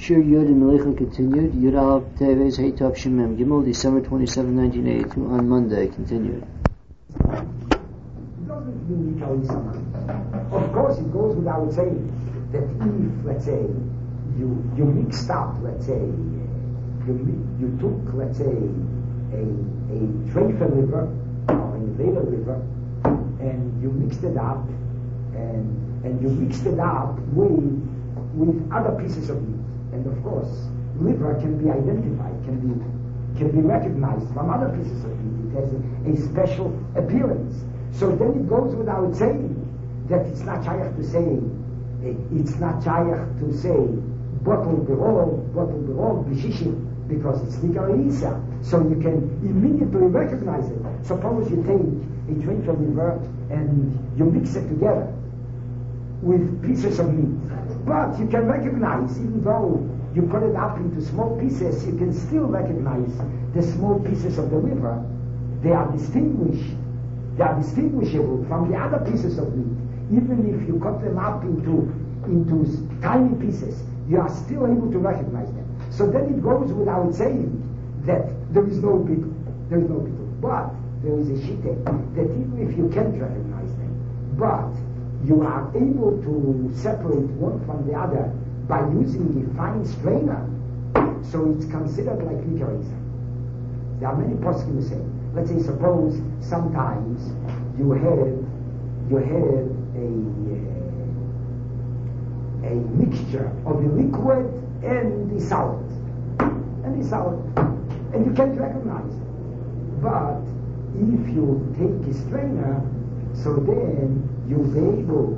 Shir Yud and Melecha continued. Yud Aleph Teves Hey Tav Shemem Gimel, December 27, 1982, on Monday, continued. It doesn't mean literally something. Of course, it goes without saying that if, let's say, you mixed up, let's say, you took, let's say, a Treifa river or a Vela river, and you mixed it up, and you mixed it up with other pieces of meat. And of course, liver can be identified, can be recognized from other pieces of meat. It has a special appearance. So then it goes without saying that it's not shaykh to say, bottle berol, b'shishim, because it's Nikar Isa. So you can immediately recognize it. Suppose you take a Treifa liver and you mix it together with pieces of meat. But you can recognize, even though you put it up into small pieces, you can still recognize the small pieces of the liver. They are distinguished. They are distinguishable from the other pieces of meat. Even if you cut them up into tiny pieces, you are still able to recognize them. So then it goes without saying that there is no beetle. There is no beetle. But there is a shite that even if you can't recognize them, but you are able to separate one from the other by using a fine strainer, so it's considered like Nikariza. There are many poskim who say, let's say, suppose sometimes you have a mixture of the liquid and the solid, and you can't recognize it. But if you take a strainer, so then you'll be able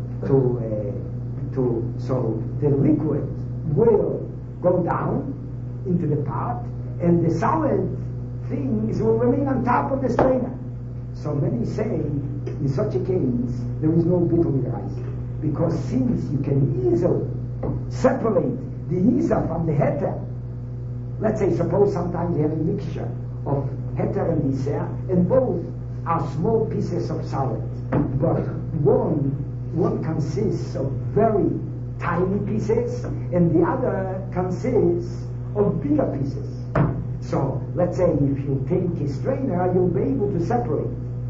so the liquid will go down into the pot, and the solid things will remain on top of the strainer. So many say, in such a case, there is no beetle with rice, because since you can easily separate the Isa from the heter, let's say, suppose sometimes you have a mixture of heter and Isa, and both are small pieces of solid, but one consists of very tiny pieces, and the other consists of bigger pieces. So, let's say if you take a strainer, you'll be able to separate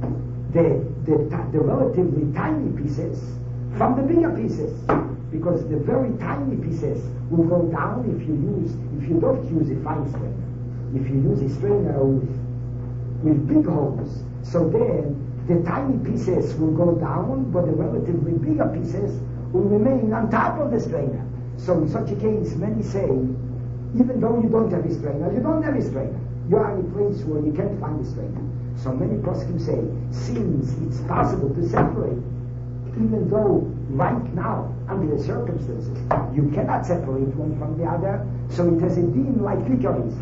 the relatively tiny pieces from the bigger pieces, because the very tiny pieces will go down if you don't use a fine strainer. If you use a strainer with big holes, so then the tiny pieces will go down, but the relatively bigger pieces will remain on top of the strainer. So in such a case, many say, even though you don't have a strainer, you don't have a strainer. You are in a place where you can't find a strainer. So many poskim say, since it's possible to separate, even though right now, under the circumstances, you cannot separate one from the other, so it has a din like likaris.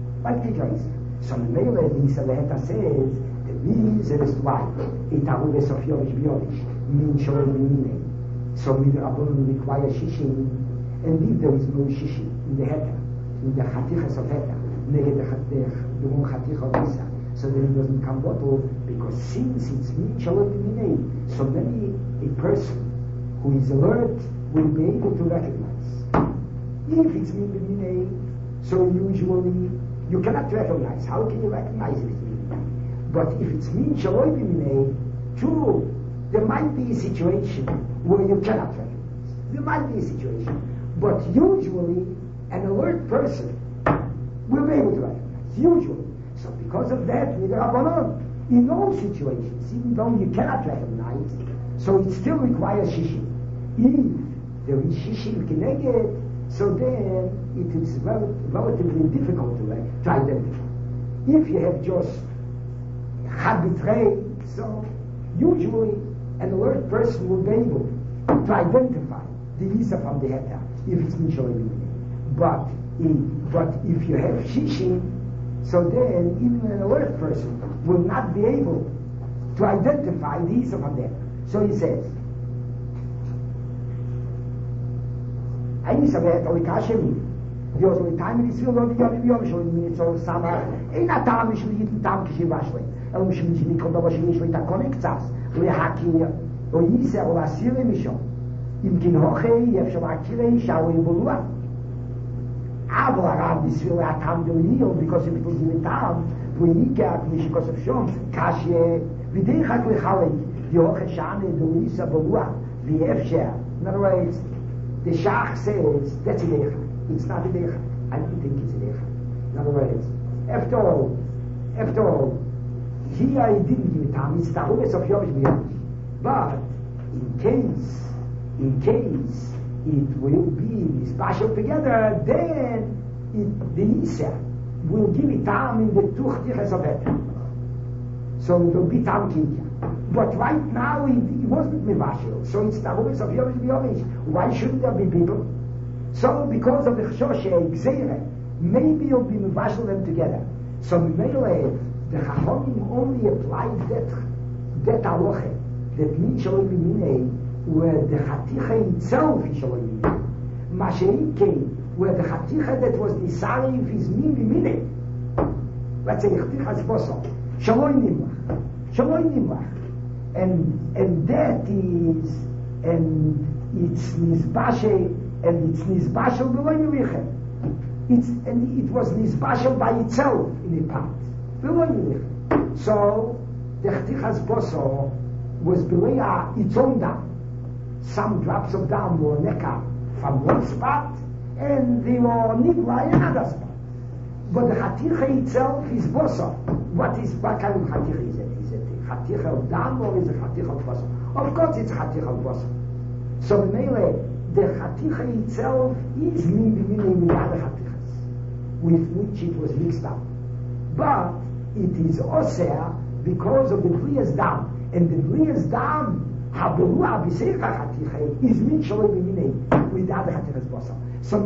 So the Mele Nisaveta says, the reason is why it aruves of Yorish Biorish, min shoel mine. So Midrabon requires shishim, and if there is no shishim in the heter, in the chatichas of heter, neged the one chatich of Isa, so then it doesn't come bottle, because since it's min shoel mine, so many a person who is alert will be able to recognize. If it's min mine, so usually you cannot recognize. How can you recognize it? But if it's min shaloi b'minei, true, there might be a situation where you cannot recognize. There might be a situation, but usually an alert person will be able to recognize. Usually. So because of that, with the Rabbanon, in all situations, even though you cannot recognize, so it still requires shishim. If there is shishim keneged, so then it is relatively difficult to identify. If you have just had betrayed, so usually an alert person will be able to identify the Isa from the Heta if it's Misholim. But if you have Shishim, so then even an alert person will not be able to identify the Isa from the Heta. So he says, Isa ve'et olikashemi. Dios lo time is will not be yom shol in so sama. Ein atam is lit tam kishivashle. El mishim nikol da vashim is lit konektas. Le haki o Isa o asire mishon. Im kin hoche yef shom akile shau in bulua. אבל הרב בשביל הטעם דויל, because if it was in טעם, והוא ייקח מי שכוסף שום, קשיה, ודרך לחלק, יוכל שענה דויסה ברוח, ואפשר. In other words, the Shach says, that's a decha. It's not a decha. I don't think it's a decha. In other words, after all, here he didn't give it time, it's the Taruves of Yovish B'Yovish. But, in case it will be special together, then the Isa will give it time in the Tuch Tiches of it. So it will be time Kinkia. But right now it wasn't Mivashil, so it's the Taruves of Yovish B'Yovish. Why shouldn't there be people? So because of the Choshe, Gzeire, maybe you'll be Mivashil them together. So Mele, the Chachomim only applied that halacha, that min shaloi b'minei, where the Chaticha itself is shaloi b'minei. Masheike, where the Chaticha that was nisarif is min b'minei. Let's say Chaticha's boso, shaloi nimlach. And that is, and it's nizbashel b'loi mivichem. And it was nizbashel by itself in the part. So the Chtichas Boso was below its own dam. Some drops of dam were nekar from one spot, and they were nigla in another spot. But the Chaticha itself is Boso. What kind of Chaticha is it? Is it a Chaticha of dam or is it a Chaticha of Boso? Of course it's a Chaticha of Boso. So the Chaticha itself is with other Chatichas, with which it was mixed up. But it is osir because of the Bliyas Dam. And the Bliyas Dam, Haberua B'Secha Chaticha, is min shaloi b'minei, with the other Chatichas Bosa. So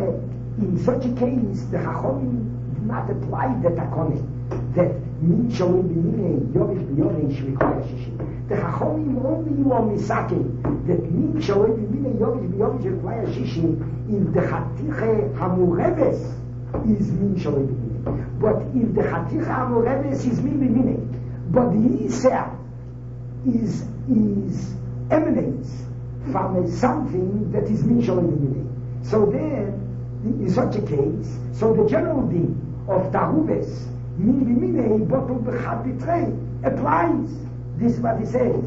in such a case, the Chachomim did not apply the Takonim, that min shaloi b'minei, Yovish b'Yovish requires Shishi. The Chachomim only were misaking, that min shaloi b'minei, Yovish b'Yovish requires Shishi, if the Chaticha Hamureves is min shaloi b'minei. But if the Chaticha Amoreves is min b'minei, but the Isa is emanates from something that is min shaloi b'minei. So then, in such a case, so the general din of Taruves, min b'minei, botul b'chad b'trei, applies. This is what he says.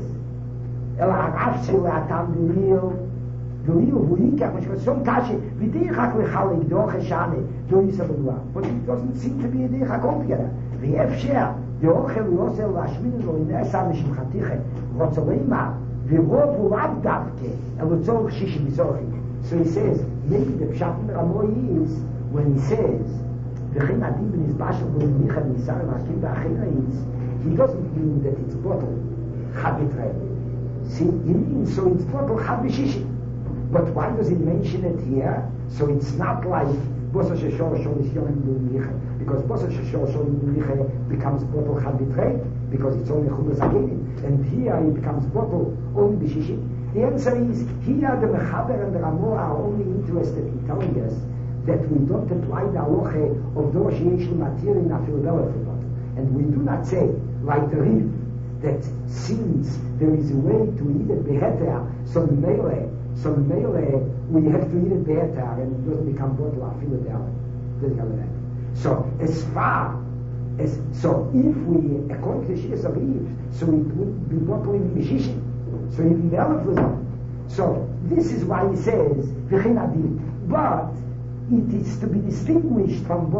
El ha'arav shel ha'atam d'nil, והוא ייקח משום קשה ודרך לחלק דוח השנה לא יסבלוה. But it doesn't seem to be a דרך הכל together. ואפשר דאוכל ויוסר להשמין לו נעשה משום חתיכה רוצה לימה ורוב הוא לאו דווקא אלא צורך שישי מצורכי. So he says, maybe the pshat in Ramoy is when he says וכן עדים בנזבש של מיכה וניסה למעשים באחרים, he doesn't mean that it's bottle חד בתראה. See, he means so it's bottle חד בשישי. But why does he mention it here? So it's not like Bosa Sheshor Shol is Yonim B'Micha, because Bosa Sheshor Shol B'Micha becomes bottle Chad B'Trei, because it's only Chubas Agenim, and here it becomes bottle only B'Shishi. The answer is, here the Mechaber and the Ramor are only interested in telling us that we don't apply the halacha of Dor Sheyesh L'Matir in Philadelphia, and we do not say, like the Rif, that since there is a way to eat it Beheter, so Mele, we have to eat it better and it doesn't become bottle of Philadelphia. So as far as, so if we, according to the Shires of Eve, so it would be bottle in Mishishin. So even the Aleph was on. So this is why he says, but it is to be distinguished from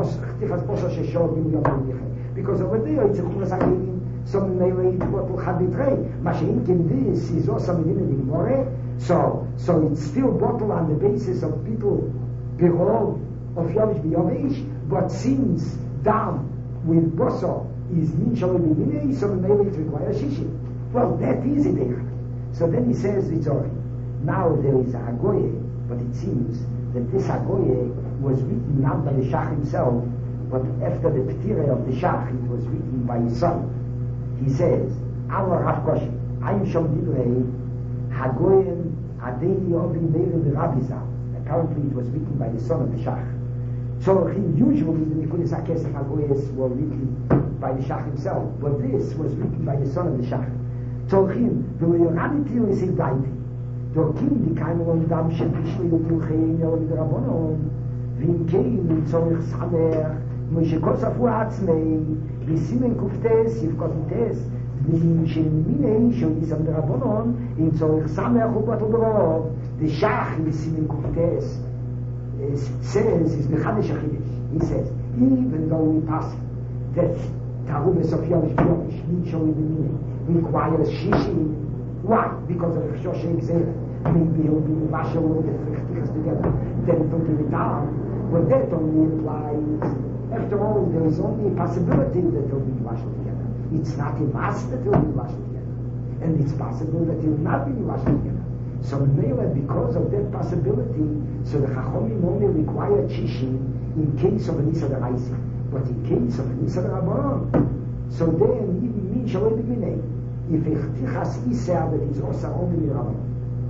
because over there it's a Chumas Agenim, so Mele it's bottle Chadbitrei. Mashinkin this is also in More. So it's still bottled on the basis of people behold of Yovish B'Yovish, but since down with Boso is min shaloi b'minei, so maybe it requires Shishi. Well, that is it there. So then he says, Vitzori, now there is a Hagoye, but it seems that this Hagoye was written not by the Shach himself, but after the P'tirah of the Shach, it was written by his son. He says, Our Rav Koshi, I'm Shom Divrei, Hagoyen Adei Obi Meir the Rabbiza. Apparently it was written by the son of the Shach. So usually the Nikunis HaKesef Hagoyes were written by the Shach himself, but this was written by the son of the Shach. Tzolchim, the Leonanity is in Daiti. Dorkim di Kaimon Dam Shepishli Utilchein Yol Drabonon, ואם כן צורך סמך משכוספו עצמי בסימן קופטס יפקוטס שמיני של ניסם דרבנון in צורך סמך ובטברוב דשח בסימן קופטס says is mechanish achidish. He says even though we pass that tarubes of yomish b'yomish showing the meaning requires shishi. Why? Because of the Shoshim Zera. Maybe he'll be Masha will get the together. Then don't give it down. But that only implies, after all, there is only a possibility that they'll be Masha together. It's not a must that they'll be Masha together. And it's possible that they'll not be Masha together. So because of that possibility, so the Chachomim only require Shishi in case of an Isa Daraisi. But in case of an Isa Darabanon, so then even mean Shalom B'minei. If a Chtichas Isa that is also only Mirabanon.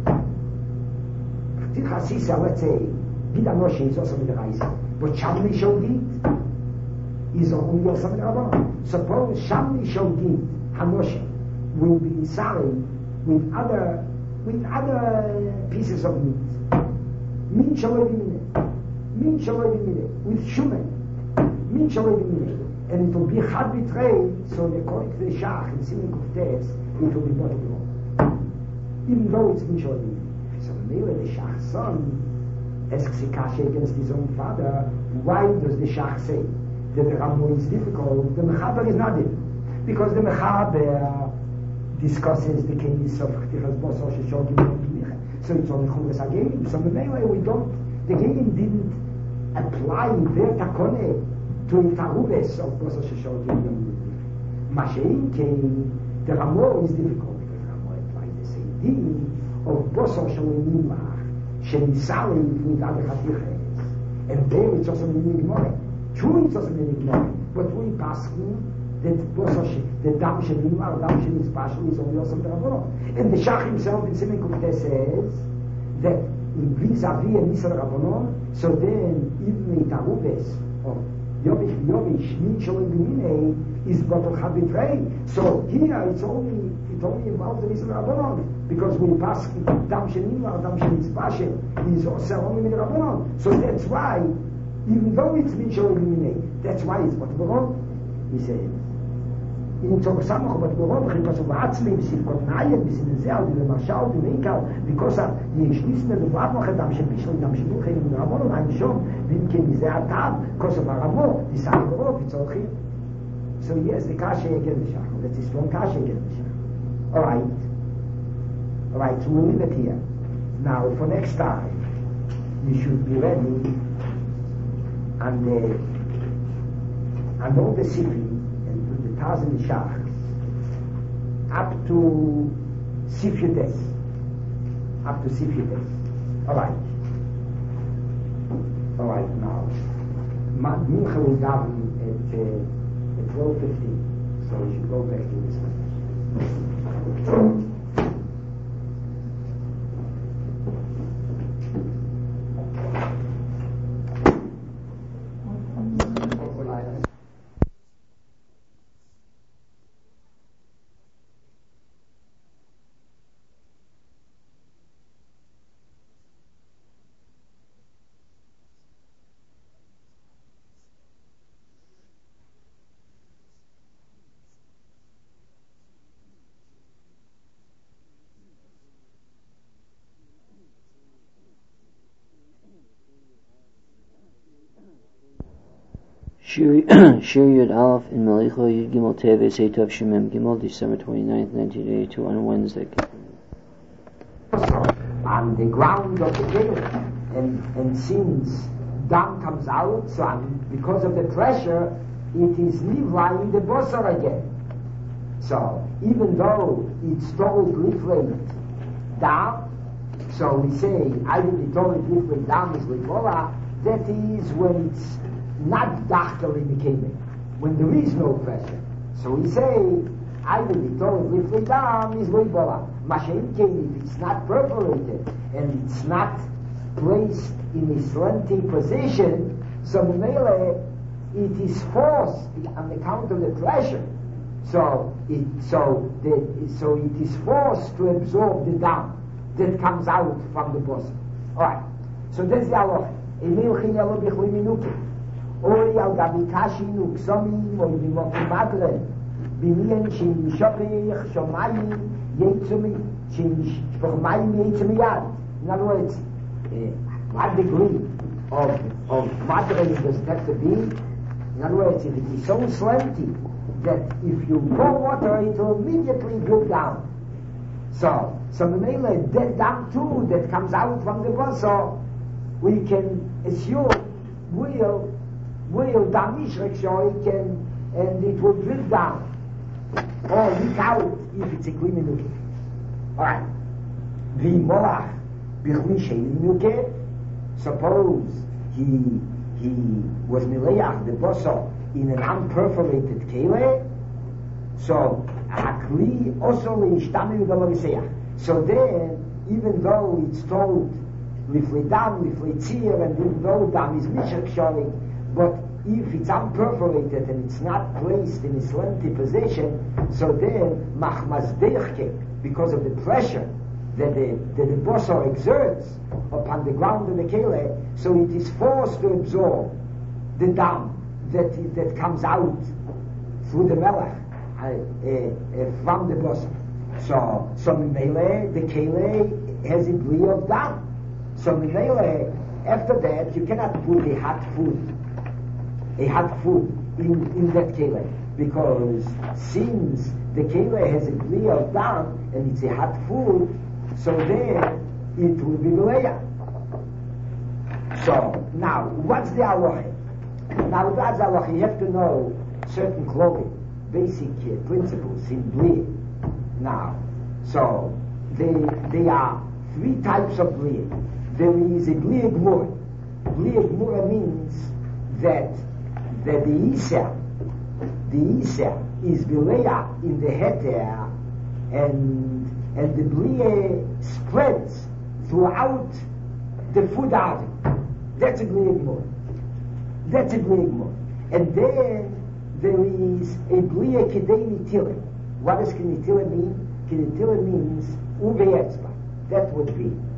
Chtichas Isa, let's say, Gid Anoshi is also Mirabanon. But Shamli Shogit is only also Mirabanon. Suppose Shamli Shogit, Hanoshi, will be sorry with other pieces of meat. Min Shalom B'minei. With Shumen. Min Shalom B'minei. And it will be hard betrayed, so according to the Shach in Simen Kuftes, it will be bottom wrong. Even though it's Mishal B'minei. So maybe the Shach's son asks Kasha against his own father, why does the Shach say that the Ramo is difficult? The Mechaber is not difficult. Because the Mechaber discusses the case of Chtichas Bosor Sheshogim B'minei. So it's only Chumras HaGelim. So maybe we don't, the Gelim didn't apply their takone to a tarubes of Bosor Sheshogim B'minei. Mashein came, the Ramo is difficult because Ramo applies the same thing of Bosor Sheshogim Shenisali with other Chatiches. And there it's also B'minei Gemore. True, it's also B'minei Gemore. But we pass that the Dam Shelimar, Dam Shenispashal is only also Rabbanon. And the Shach himself in Simen Kuftes says that vis-a-vis a Nisar Rabbanon, so then even the Tarubes of Yovish, Min Shalom B'minei is Batal Chabitray. So here it only involves the Nisar Rabbanon because we pass Dam Shelimar, Dam Shenispashal is also only Min Rabbanon. So that's why, even though it's Min Shalom B'minei, that's why it's Batal Rabbanon. He says. In Tzorach Samach but Borov because of Atzmi B'Sivkot Nayet B'Sinezeh B'Mashal B'Meikal because of the Yishnisme B'Vavach Dam Shebishol Dam Shebul Chayim B'Ramon Ein Shom V'Imke Mizeh Atav because of Aramo Disay Borov Yitzorchim. So yes, the Kasha against the Shach. That's a strong Kasha against the Shach. All right. So we'll leave it here. Now for next time, you should be ready and all the Sifri. 1,000 shachs up to Sifyudes. All right, now Mincha will daven at 12:15, so we should go back to this one. Shir Yud Aleph in Malicho Yud Gimel Teves Eitov Shemem Gimel, December 29th, 1982, on Wednesday. On the ground of the gate, and since dam comes out, so because of the pressure, it is nivra in the bosor again. So even though it's told liflate dam, so we say I will be told liflate dam is livola. That is when it's not dachtel in the kingdom, when there is no pressure. So we say, I will be told if the dam is loibola. Mashain came if it's not perforated and it's not placed in a slanting position, so mele it is forced on account of the pressure. So it is forced to absorb the dam that comes out from the bosom. Alright. So that's the halacha. milchi yellow bichli minuke. Ori al gabikashi nuksomi mo bimoki madre. Bimien shin shopich shomayim yetzumi shin shomayim yetzumi yad. In other words, what degree of madre does it have to be? In other words, if it is so slanty that if you pour water, it will immediately go down. So the dead dam too that comes out from the boso, we can assume will damish can, and it will drip down or leak out if it's a clean minuke. Alright. The molach bichli sheni minuke. Suppose he was mileach the boso in an unperforated kele, so hakli also leishtamim v'loviseach. So then, even though it's told liflei dam, liflei tzir, and even though dam is mishak shoring, but if it's unperforated and it's not placed in its lengthy position, so then machmazdeichke, because of the pressure that the boso exerts upon the ground of the kele, so it is forced to absorb the dam that comes out through the melech from the boso. So Mimele, the kele has a bli of dam. So Mimele, after that, you cannot put a hot food in that kele, because since the kele has a bli of dam and it's a hot food, so then it will be Leia. So now, what's the halacha? Now, that's halacha. You have to know certain clothing, basic principles in bli. Now, so there are three types of bli. There is a bli gmura. Bli gmura means that the isa is Leia in the heter, and the bli spreads throughout the food out. That's a bli gmura. And then there is a bli kedei nitila. What does kinitila mean? Kinitila means uve etzba. That would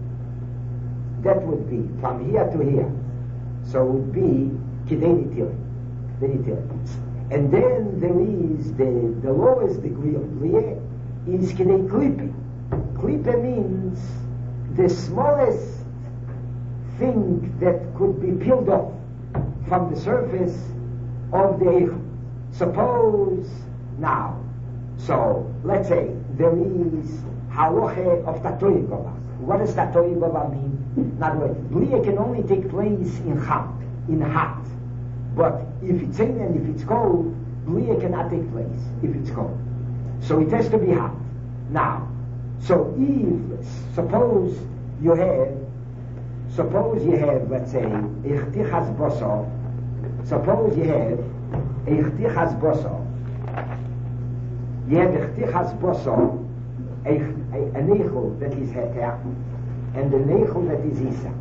be from here to here. So it would be kedei nitila. And then there is the lowest degree of bli is kedei klipe. Klipe means the smallest thing that could be peeled off from the surface of the eichel. Suppose now, so let's say there is halacha of tatoy gova. What does tatoy gova mean? In other words, bli can only take place in hot. But if it's in and if it's cold, bli cannot take place if it's cold. So it has to be hot. Now, so if suppose you have, let's say, ichtichas boso. Suppose you have ichtichas boso. You have ichtichas boso, a nechel that is heter, and the nechel that is isa.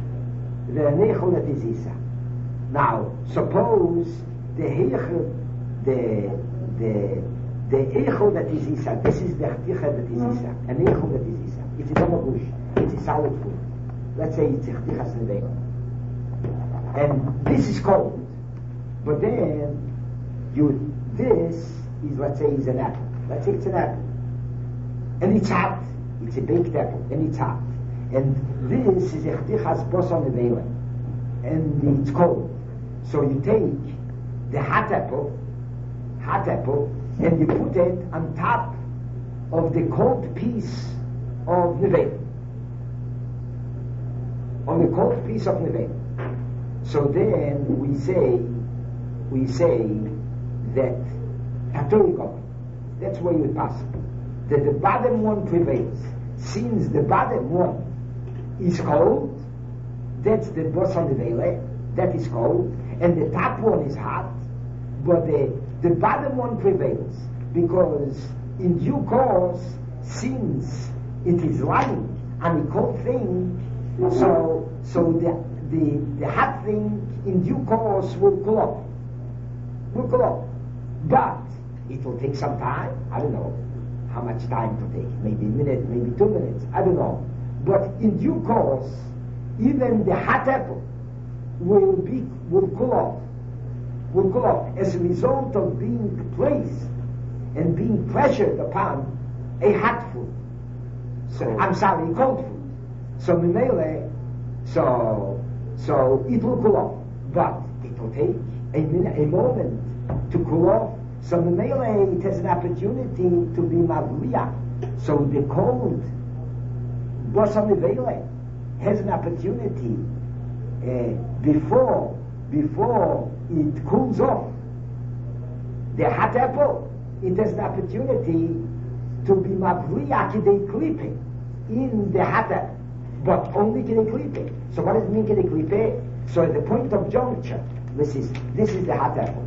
Now, suppose the echel that is isa. This is the ichticha that is isa. An echel that is isa. It's a domagush. It's a solid food. Let's say it's ichtichas neveil. And this is cold. But then, this is, let's say, is an apple. Let's say it's an apple. And it's hot. It's a baked apple. And it's hot. And this is ichtichas boson neveil. And it's cold. So you take the hot apple, and you put it on top of the cold piece of neveil. So then we say that Catholic, that's where you pass. That the bottom one prevails. Since the bottom one is cold, that's the boson neveil, that is cold, and the top one is hot, but the bottom one prevails, because in due course, since it is lying on a cold thing, so the hot thing in due course will cool off. But it will take some time. I don't know how much time to take. Maybe a minute, maybe 2 minutes. I don't know. But in due course, even the hot apple will cool off. Will cool off as a result of being placed and being pressured upon a hot food. So cold food. So Mimele, so it will cool off, but it will take a moment to cool off. So Mimele, it has an opportunity to be mavliya. So the cold Bosa Mimele has an opportunity before it cools off. The hot apple, it has an opportunity to be mavliya kidei klipe in the hot apple, but only kidei klipe. So what does it mean kidei klipe? So at the point of juncture, this is the hot apple,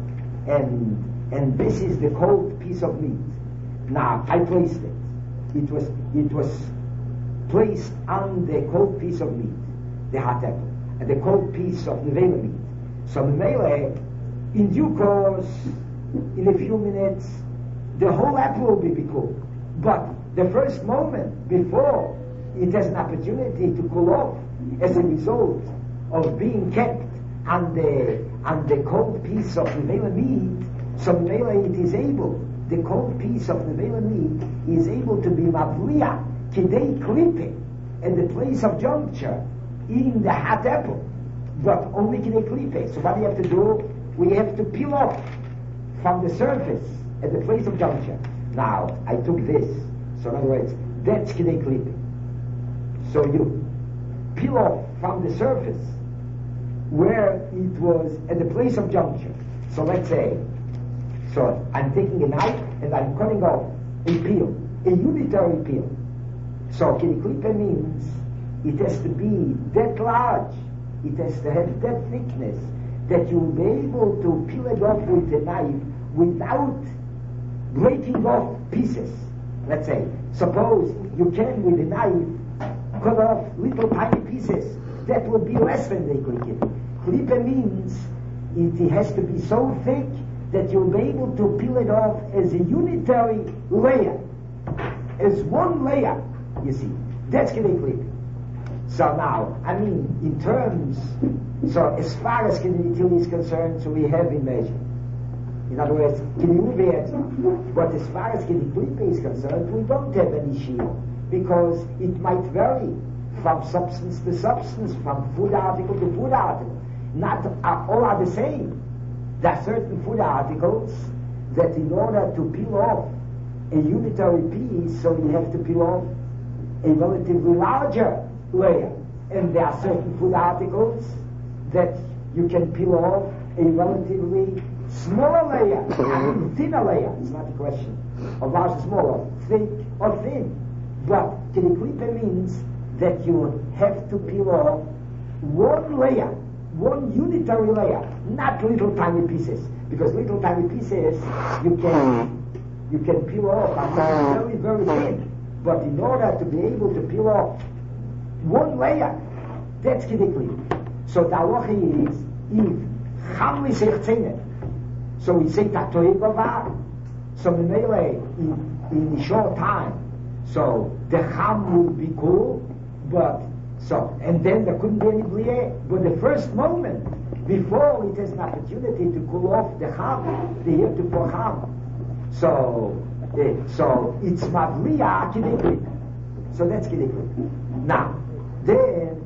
and this is the cold piece of meat. Now I placed it. It was placed on the cold piece of meat, the hot apple, and the cold piece of nevela meat. So nevela, in due course, in a few minutes, the whole apple will be cool. But the first moment before it has an opportunity to cool off as a result of being kept on the cold piece of nevela meat, so nevela it is able, the cold piece of nevela meat is able to be mavliya kidei klipe in the place of juncture in the hot apple, but only kidei klipe. So what do you have to do? We have to peel off from the surface at the place of juncture. Now, I took this. So in other words, that's kidei klipe. So you peel off from the surface where it was at the place of juncture. So let's say, so I'm taking a knife and I'm cutting off a peel, a unitary peel. So kidei klipe means it has to be that large, it has to have that thickness that you'll be able to peel it off with a knife without breaking off pieces. Let's say, suppose you can with a knife cut off little tiny pieces. That would be less than the klipe. Klipe means it has to be so thick that you'll be able to peel it off as a unitary layer, as one layer. You see, that's kidei klipe. So now, I mean, in terms, so as far as kidei utility is concerned, so we have in measure. In other words, but as far as kidei klipe is concerned, we don't have any shield, because it might vary from substance to substance, from food article to food article. Not all are the same. There are certain food articles that in order to peel off a unitary piece, so you have to peel off a relatively larger layer. And there are certain food articles that you can peel off a relatively smaller layer, I mean thinner layer. It's not a question of large or small, thick or thin. But kidei klipe means that you have to peel off one layer, one unitary layer, not little tiny pieces, because little tiny pieces you can peel off very, very thin. But in order to be able to peel off one layer, that's kidei klipe. So the halacha is if cham l'sechtzene, so we say tatoi govar, so in a short time, so the cham will be cool, but so, and then there couldn't be any bliye, but the first moment before it has an opportunity to cool off the cham, the heretofore cham, so it's mavliya kidei klipe. So that's kidei klipe. Now, then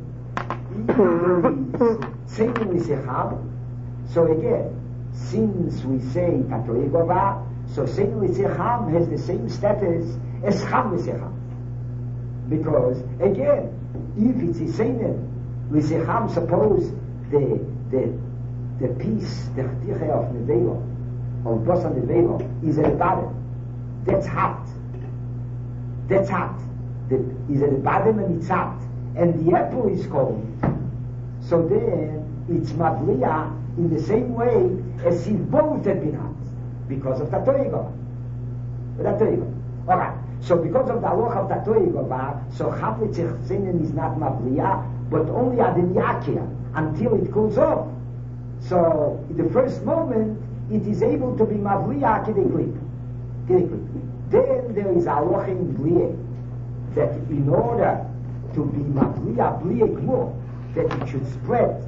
so again, since we say tatoi gova, so sein l'secham has the same status as cham l'secham, because again, if it's a seinen l'secham, suppose the piece, the chtiche of nevelo, of bosa nevelo, is at the bottom. That's hot. Is at the bottom and it's hot, and the apple is cold. So then it's mavliya in the same way as if both had been hot, because of tatoi gova. All right. So because of the halacha of tatoi gova, so cham l'sechtzenen is not mavliya, but only adin yakia until it cools off. So in the first moment, it is able to be mavliya kidei klipe. Then there is a halacha in bliye, that in order to be mavliya bliye gmur, that it should spread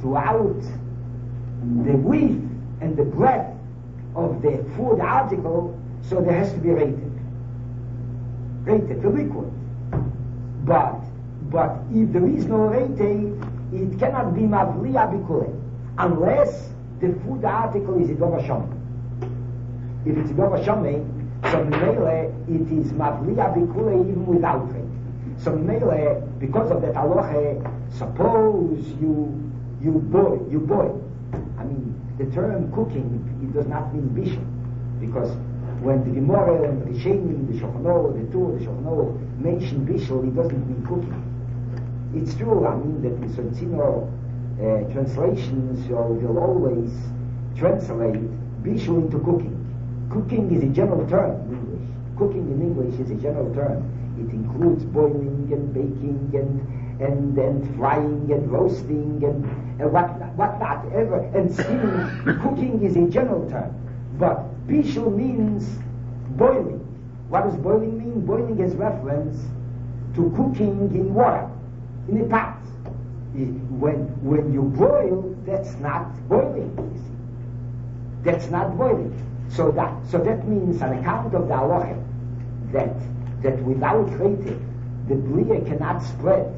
throughout the width and the breadth of the food article, so there has to be rated, the liquid. But if there is no rating, it cannot be mavliya bikule, unless the food article is idova shomei. If it's idova shomei, so mele it is mavliya bikule even without rating. So mele, because of that halacha, suppose you boil. I mean, the term cooking, it does not mean bishul, because when the Gemara and the Rishonim, the Shulchan Aruch, the Shulchan Aruch mention bishul, it doesn't mean cooking. It's true, I mean, that in Soncino translations will always translate bishul into cooking. Cooking is a general term in English. Cooking in English is a general term. It includes boiling and baking and frying and roasting and what not ever, and steaming. Cooking is a general term, but bishul means boiling. What does boiling mean? Boiling is reference to cooking in water, in a pot. When you boil, that's not boiling. You see, that's not boiling. So that means, on account of the halacha, that without rating, the bria cannot spread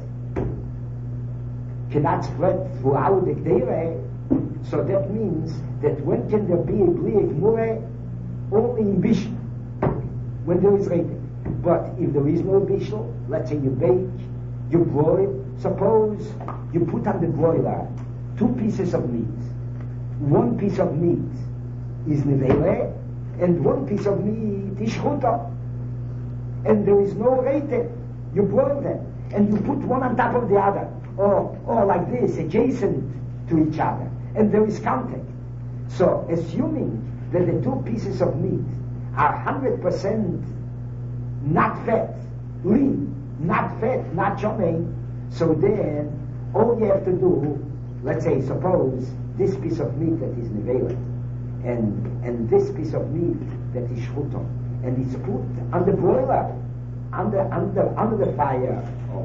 throughout the gdeire. So that means that when can there be a bria gemura? Only in bishul, when there is rating. But if there is no bishul, let's say you bake, you broil. Suppose you put on the broiler 2 pieces of meat. 1 piece of meat is nevele, and 1 piece of meat is shchuta. And there is no rating. You broil them, and you put one on top of the other, or like this, adjacent to each other, and there is contact. So, assuming that the 2 pieces of meat are 100% not fat, lean, not fat, not shomei, so then all you have to do, let's say, suppose this piece of meat that is nevela, and this piece of meat that is shchuta, and it's put on the broiler, under the fire,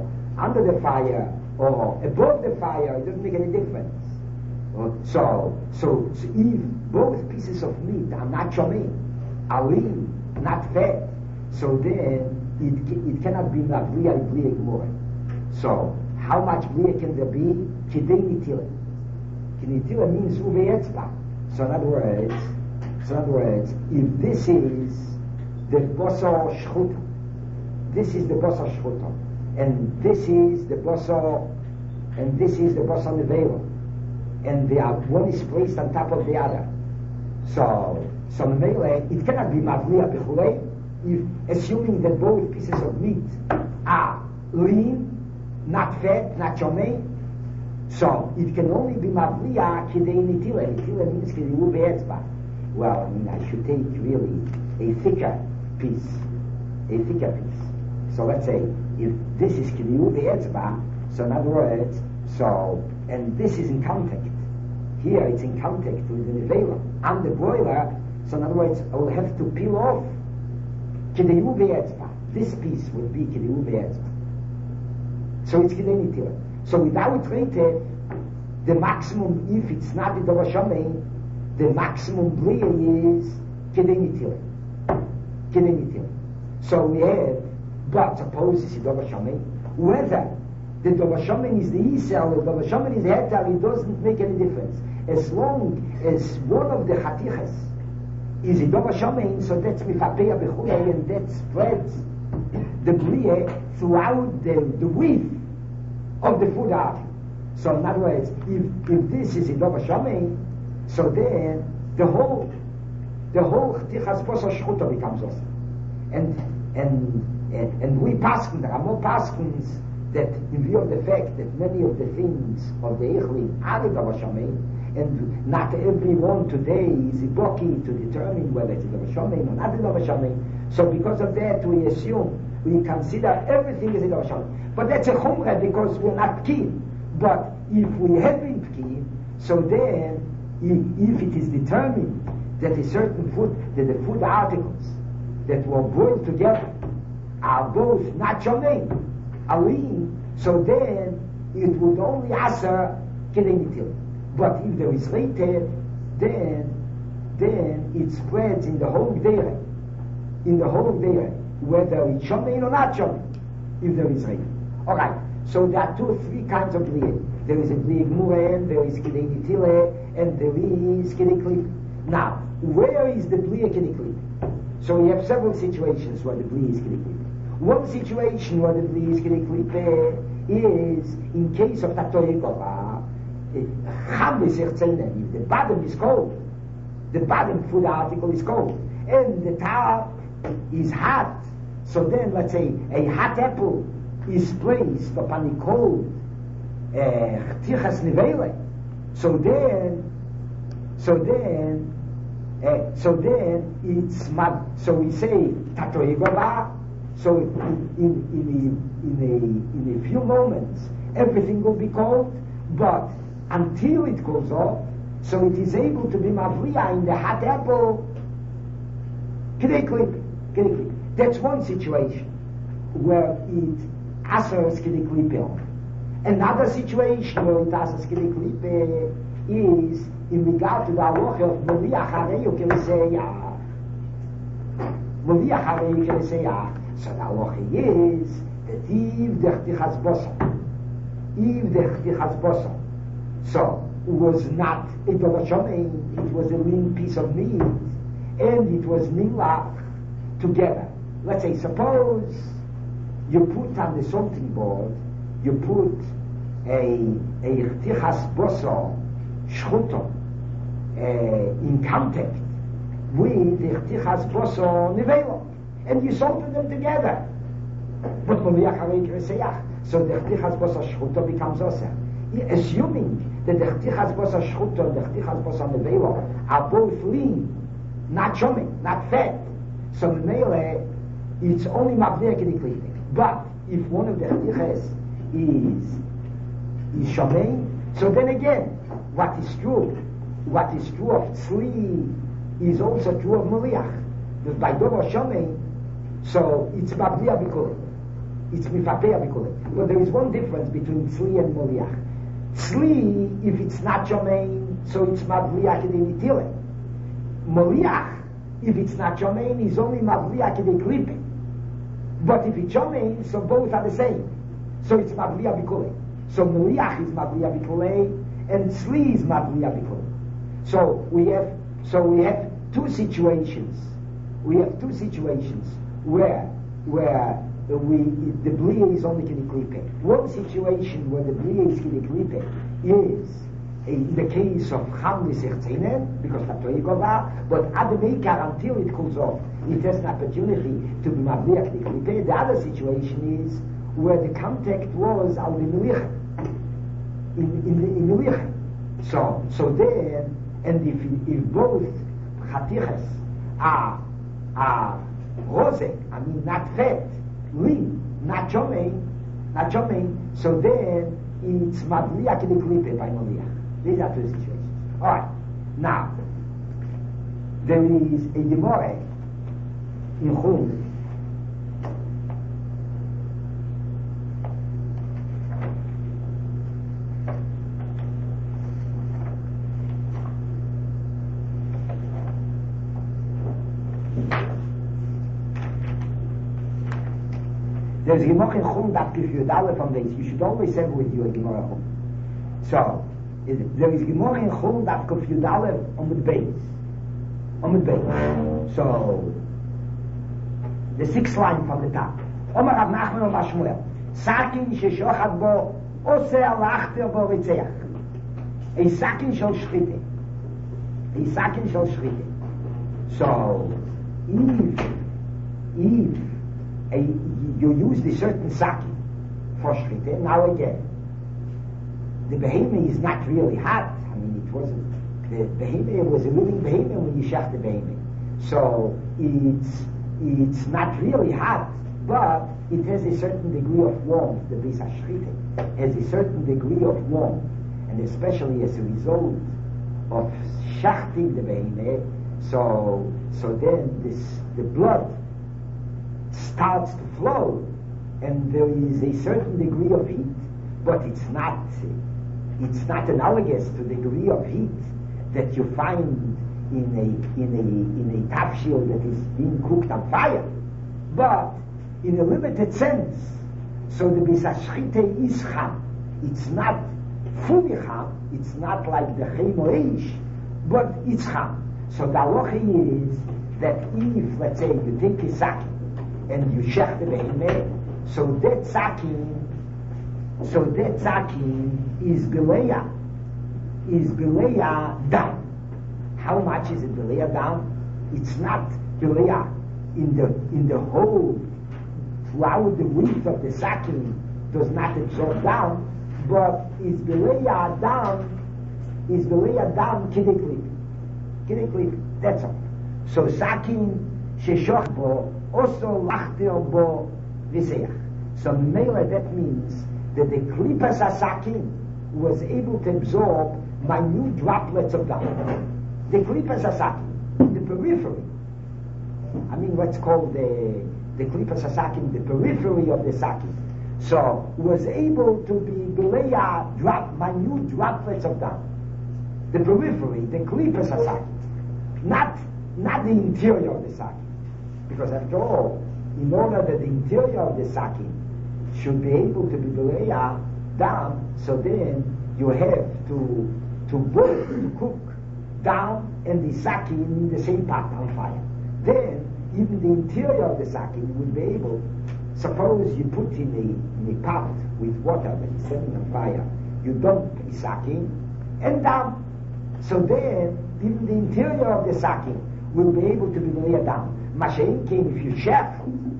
or above the fire, it doesn't make any difference. So if both pieces of meat are not shomei, are lean, not fat, so then it cannot be mavliya blia gemura. So how much blia can there be? Kidei nitila. Nitila means uve etzba. So in other words, if this is the basar shchuta, this is the basar shchuta, and this is the basar nevela, and one is placed on top of the other. So mele, it cannot be mavliya bechulei, if assuming that both pieces of meat are lean, not fat, not shomei. So it can only be mavliya kidei nitila. Nitila means kidei uve'etzba. Well, I mean, I should take really a thicker piece. So let's say if this is kidei uve'etzba, so in other words, and this is in contact. Here it's in contact with the nevela on the broiler. So in other words, I will have to peel off kidei uve'etzba. This piece would be kidei uve'etzba. So it's kidei nitila. So without rated, the maximum, if it's not the idova shomei, the maximum bria is kidei nitila. So we have, but suppose it's idova shomei, whether the idova shomei is the isel or the idova shomei is the heter, it doesn't make any difference. As long as one of the chatichas is idova shomei, so that's mifapeya bechulei, and that spreads the bria throughout the width of the food article. So in other words, if this is idova shomei, so then the whole chtichas basar shchuta becomes awesome. And we paskin, there are more paskins that in view of the fact that many of the things of the Eichli are idova shomei, and not everyone today is iboki to determine whether it's idova shomei or not idova shomei. So because of that, we consider everything is idova shomei. But that's a chumrah because we're not p'kim. But if we have been p'kim, so then if it is determined that a certain food, that the food articles that were boiled together are both not shomei, are lean, so then it would only answer kidei nitila. But if there is later, then it spreads in the whole day, whether it's shomein or not shomein, if there is rain. Alright, so there are 2 or 3 kinds of bliye. There is a bliye gmura, there is kidei nitile, and there is kidei klipe. Now, where is the bliye kidei klipe? So we have several situations where the bliye is kidei klipe. One situation where the bliye is kidei klipe is in case of tatoy gova, if the bottom is cold, the bottom food article is cold, and the top is hot. So then, let's say a hot apple is placed upon a cold tichas nevele. So then it's mad. So we say tatoy gova. So in a few moments everything will be cold, but until it cools off, so it is able to be mavriya in the hot apple. Kidei klipe. That's one situation where it asers kidei klipe. Another situation where it asers kidei klipe is in regard to the halacha of moliach hareyu k'leseya. Moliach hareyu k'leseya. So the halacha is that if the chtichas bosar, so it was not a dovashomein, it was a lean piece of meat, and it was milach together. Let's say, suppose you put on the salting board, you put a chtichas bosar shchuto in contact with the chtichas bosar nevelo, and you salted them together. But so the chtichas bosar shchuto becomes osir. Assuming that the chtichas bosar shchuto and the chtichas bosar nevelo are both lean, not shomein, not fat, so mele it's only mavnei kidei klipe. But if one of the chtichas is shomein, so then again, what is true of tzli is also true of moliach. That by dover shomein, so it's mavnei bikulet, it's mifapeh bikulet. But there is one difference between tzli and moliach. Tzli, if it's not shomein, so it's mavriya kidei nitile. Moliach, if it's not shomein, is only mavriya kidei klipe. But if it's shomein, so both are the same. So it's mavriya bikule. So moliach is mavriya bikule, and tzli is mavriya bikule. So we have 2 situations. We have 2 situations where the bliye is only kidei klipe. One situation where the bliye is kidei klipe is in the case of chamlis echtzenen, because tatoy gova, but ad meikar, until it cools off, it has an opportunity to be mavriya kidei klipe. The other situation is where the contact was al milichem, in milichem. So then, and if both chatichas are rosek, I mean not fat, lean, not shomein, so then it's mavriya kidei klipe by moliach. These are 2 situations. Alright, now there is a gemara in Chum. There's a Gemara in Chum that gives you $1 from this. You should always have with you a Gemara Chum. So, there is Gemara in Chum that gives you $1 on the base. So, the 6th line from the top. Omar Rav Nachman Omar Shmuel. Sakin sheshochad bo oseh lachter bo ritzeach. A sakin shel shrite. So, if you use the certain sakin for shrite, now again, the behemoth is not really hot. I mean, it wasn't. The behemoth was a living behemoth when you shach the behemoth. So it's not really hot, but it has a certain degree of warmth. The bis hashrite has a certain degree of warmth, and especially as a result of shachting the behemoth. So then the blood starts to flow, and there is a certain degree of heat, but it's not it's not analogous to the degree of heat that you find in a tafshil that is being cooked on fire, but in a limited sense. So the bisashchite is cham. It's not fully cham. It's not like the chemoish, but it's cham. So the halacha is that if, let's say, you take a saki and you shech the behemeh, so that saki is beleya down. How much is it beleya down? It's not beleya in the whole, throughout the width of the saki does not absorb down, but is beleya down kidikli. That's all. So sakin sheshoch bo also lachter bo viseach. So mele, that means that the klipas hasakin was able to absorb minute droplets of down. The klipas hasakin, the periphery. I mean, what's called the klipas hasakin, the periphery of the sakin. So was able to be beleya minute droplets of down. The periphery, the klipas hasakin, not the interior of the sakin, because after all, in order that the interior of the sakin should be able to be beleya down, so then you have to boil, to cook down and the sakin in the same pot on fire. Then even the interior of the sakin would be able. Suppose you put in a pot with water that is setting on fire, you dump the sakin and down. So then even the interior of the sakin will be able to be beleya down. Mashein came if you chef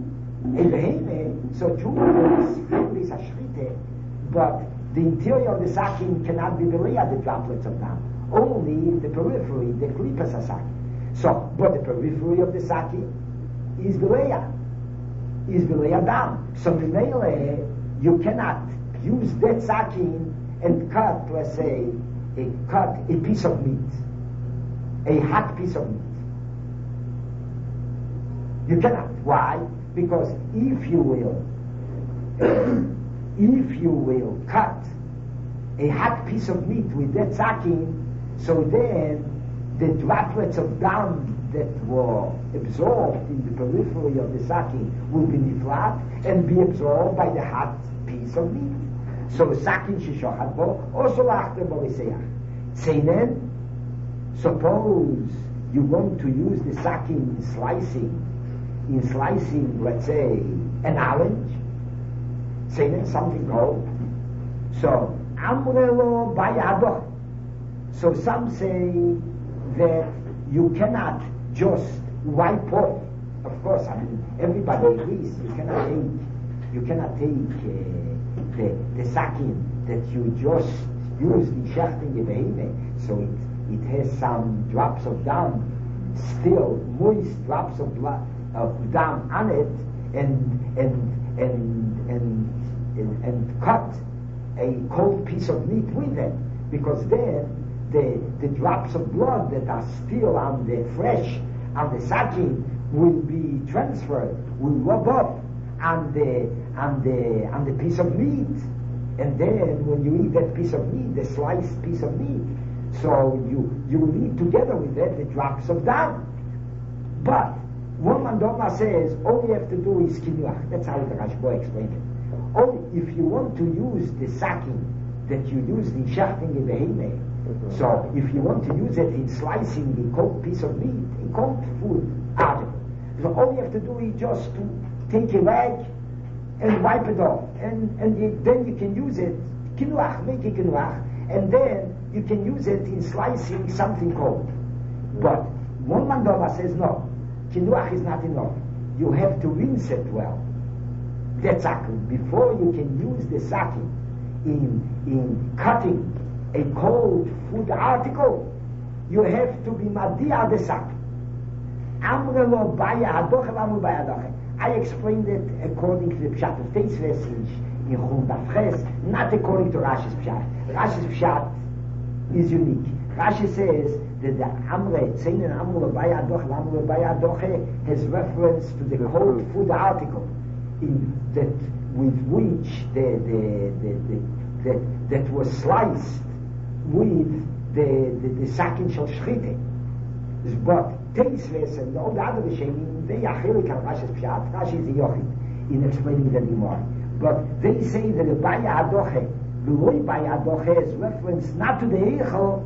so true is a shrite, but the interior of the sakin cannot be beleya the droplets of down. Only the periphery, the klipas hasakin. So, but the periphery of the sakin is beleya down. So you cannot use that sakin and cut, let's say, a piece of meat, a hot piece of meat. You cannot. Why? Because if you will cut a hot piece of meat with that sakin, so then the droplets of down that were absorbed in the periphery of the sakin will be niflat and be absorbed by the hot piece of meat. So sakin sheshochat bo also lachter bo v'seach. Seinen, suppose you want to use the sakin in slicing, let's say, an orange, seinen, something cold. So amrelo bayadoch. So some say that you cannot just wipe off. Of course, I mean, everybody agrees you cannot take the sakin that you just use in shechting the behemeh, so it has some drops of down, still moist drops of down on it, and cut a cold piece of meat with it, because then the drops of blood that are still on the sakin will be transferred, will rub up on the piece of meat, and then when you eat that piece of meat, the sliced piece of meat, so you will eat together with that the drops of down. But one mandoma says all you have to do is kinuach. That's how the Rashba explained it. Only if you want to use the sakin that you use in shachting in the behemeh. So if you want to use it in slicing a cold piece of meat, a cold food article, so all you have to do is just to take a rag and wipe it off, and then you can use it, kinuach, make a kinuach, and then you can use it in slicing something cold. But one mandoma says no, kinuach is not enough. You have to rinse it well. That's sakin. Before you can use the sakin in cutting a cold food article, you have to be madia the sakin. Amrelo baya hadoche v'amru baya hadoche. I explained it according to the pshat of Teisves in Chum Daf Ches, not according to Rashi's pshat. Rashi's pshat is unique. Rashi says that the Amre, Tzeinen Amru baya hadoche v'amru baya hadoche has reference to the cold food article in that with which that was sliced with the sakin shel shchite. But Teisves and all the other Rishonim, they are Chilik al Rashi's Pshat, Rashi is a Yochid in explaining the Gemara. But they say that the Baya Adoche, the Loi Baya Adoche is reference not to the Eichel,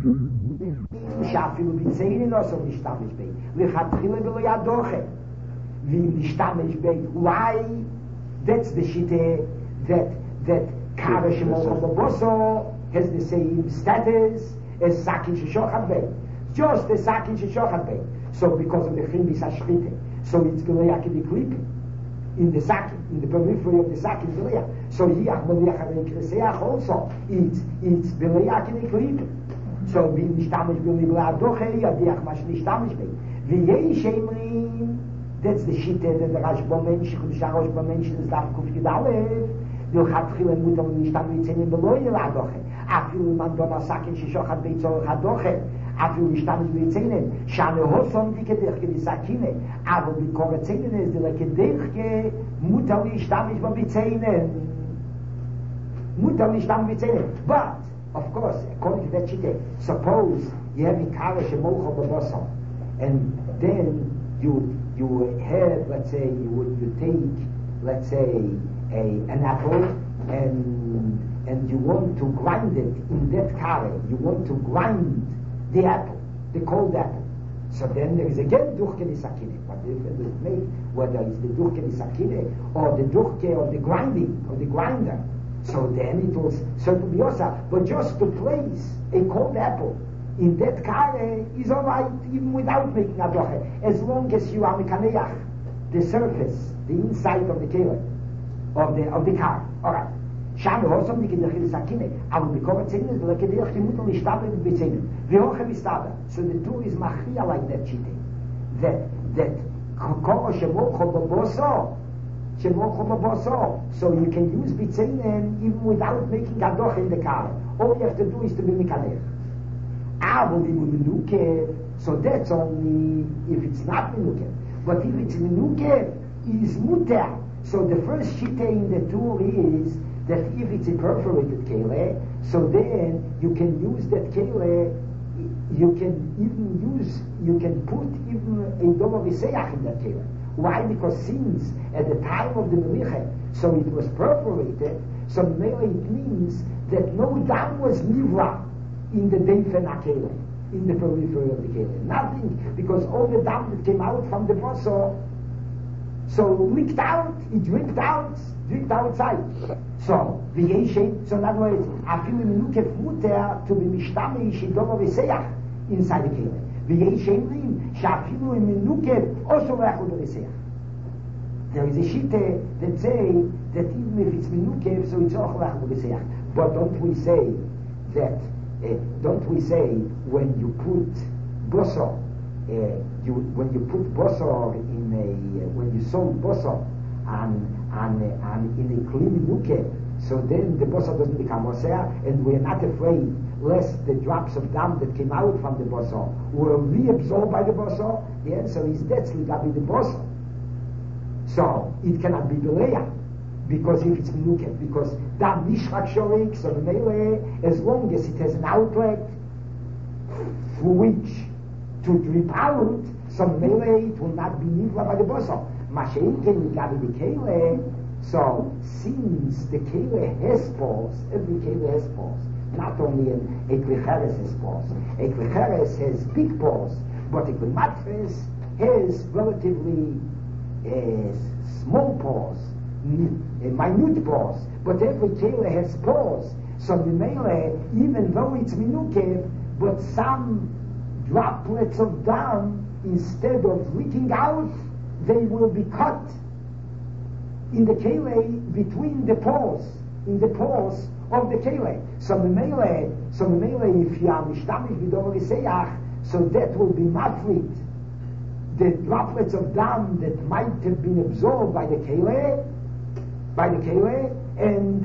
שאפילו בצעירים לא עושים להשתמש בי. לכתחילה ולא ידוכה. ואם להשתמש בי, why? That's the shite that kara shemol boboso has the same status as sakin sheshochat bei. Just the sakin sheshochat bei. So because of the chimbis hashchite, so it's geleach in the klipe, in the sakin, in the periphery of the sakin geleach. So hiach moliach harei kreseach also, it's geleach in the klipe. So being nishtamish b'libla adoche, yadiach mash nishtamish bei. V'yei shemrim, that's the shite that the Rashba Mensch, the Rashba Mensch is Daf Kuf Yudalev. You'll have to feel mutam nishtam mitzenim below yeladoche. Afilu man dona sakin shishochat beitzor hadoche. Afilu nishtam mitzenim. Shane hosom dikedech ke disakine. Aber die koretzenen is the lekedech mutam nishtam mitzenim. Mutam nishtam mitzenim. But of course, according to that shite, suppose you have ikara shemocha b'bosam, and then you have, let's say, you take, let's say, an apple, and you want to grind it in that curry. You want to grind the apple, the cold apple. So then there is again durke di sakine. What difference does it make whether it's the durke di sakine or the durke of the grinding, of the grinder? So then it will certainly be also. But just to place a cold apple in that curry is all right, even without making a doche, as long as you are mekaneach, the surface, the inside of the kele, of the car. All right. Sham hosam dikedech sakine. Aber bekommen zehn the lekedech mutal nishtabe b'tzehn. V'hoche b'stada. So the two is machia like that cheating. That koko shemocho b'boso. So you can use b'tzehn even without making a doche in the car. All you have to do is to be mekaneach. So that's only if it's not menukev. But if it's menukev, is muter. So the first shite in the tool is that if it's a perforated kele, so then you can use that kele. You can put even a dolar v'seach in that kele. Why? Because since at the time of the melicha, so it was perforated. So mainly it means that no dam was nivra in the Deifen HaKele, in the periphery of the Kele. Nothing, because all the dam that came out from the Boso, so leaked out, it dripped outside. So, the Yeshe, so in other words, I feel in Lukef Mutter to be Mishtami Shidova V'Seach inside the Kele. The Yeshe Lim, Shafilu in Lukef, also Lechu V'Seach. There is a shite that say that even if it's Minukef, so it's also Lechu V'Seach. But don't we say when you put bosor, when you sold bosor and in a clean nuke, so then the bosor doesn't become osea, and we're not afraid lest the drops of dam that came out from the bosor were reabsorbed by the bosor. The answer is that's ligabi the bosor. So it cannot be beleya. Because if it's menuket, because dam nishrak shorik, so melee, as long as it has an outlet through which to drip out, so melee it will not be nivla by the bosom. Masheiken gabi the kele. So since the kele has pores, every kele has pores. Not only a klicheres has pores. A klicheres has big pores, but a klimatres has relatively small pores. Minute pores, but every kele has pores. So the mele, even though it's minukev, but some droplets of dam, instead of leaking out, they will be cut in the kele between the pores, in the pores of the kele. So the mele, if you are mishtamish b'dover v'seach, so that will be mafrit the droplets of dam that might have been absorbed by the kele, and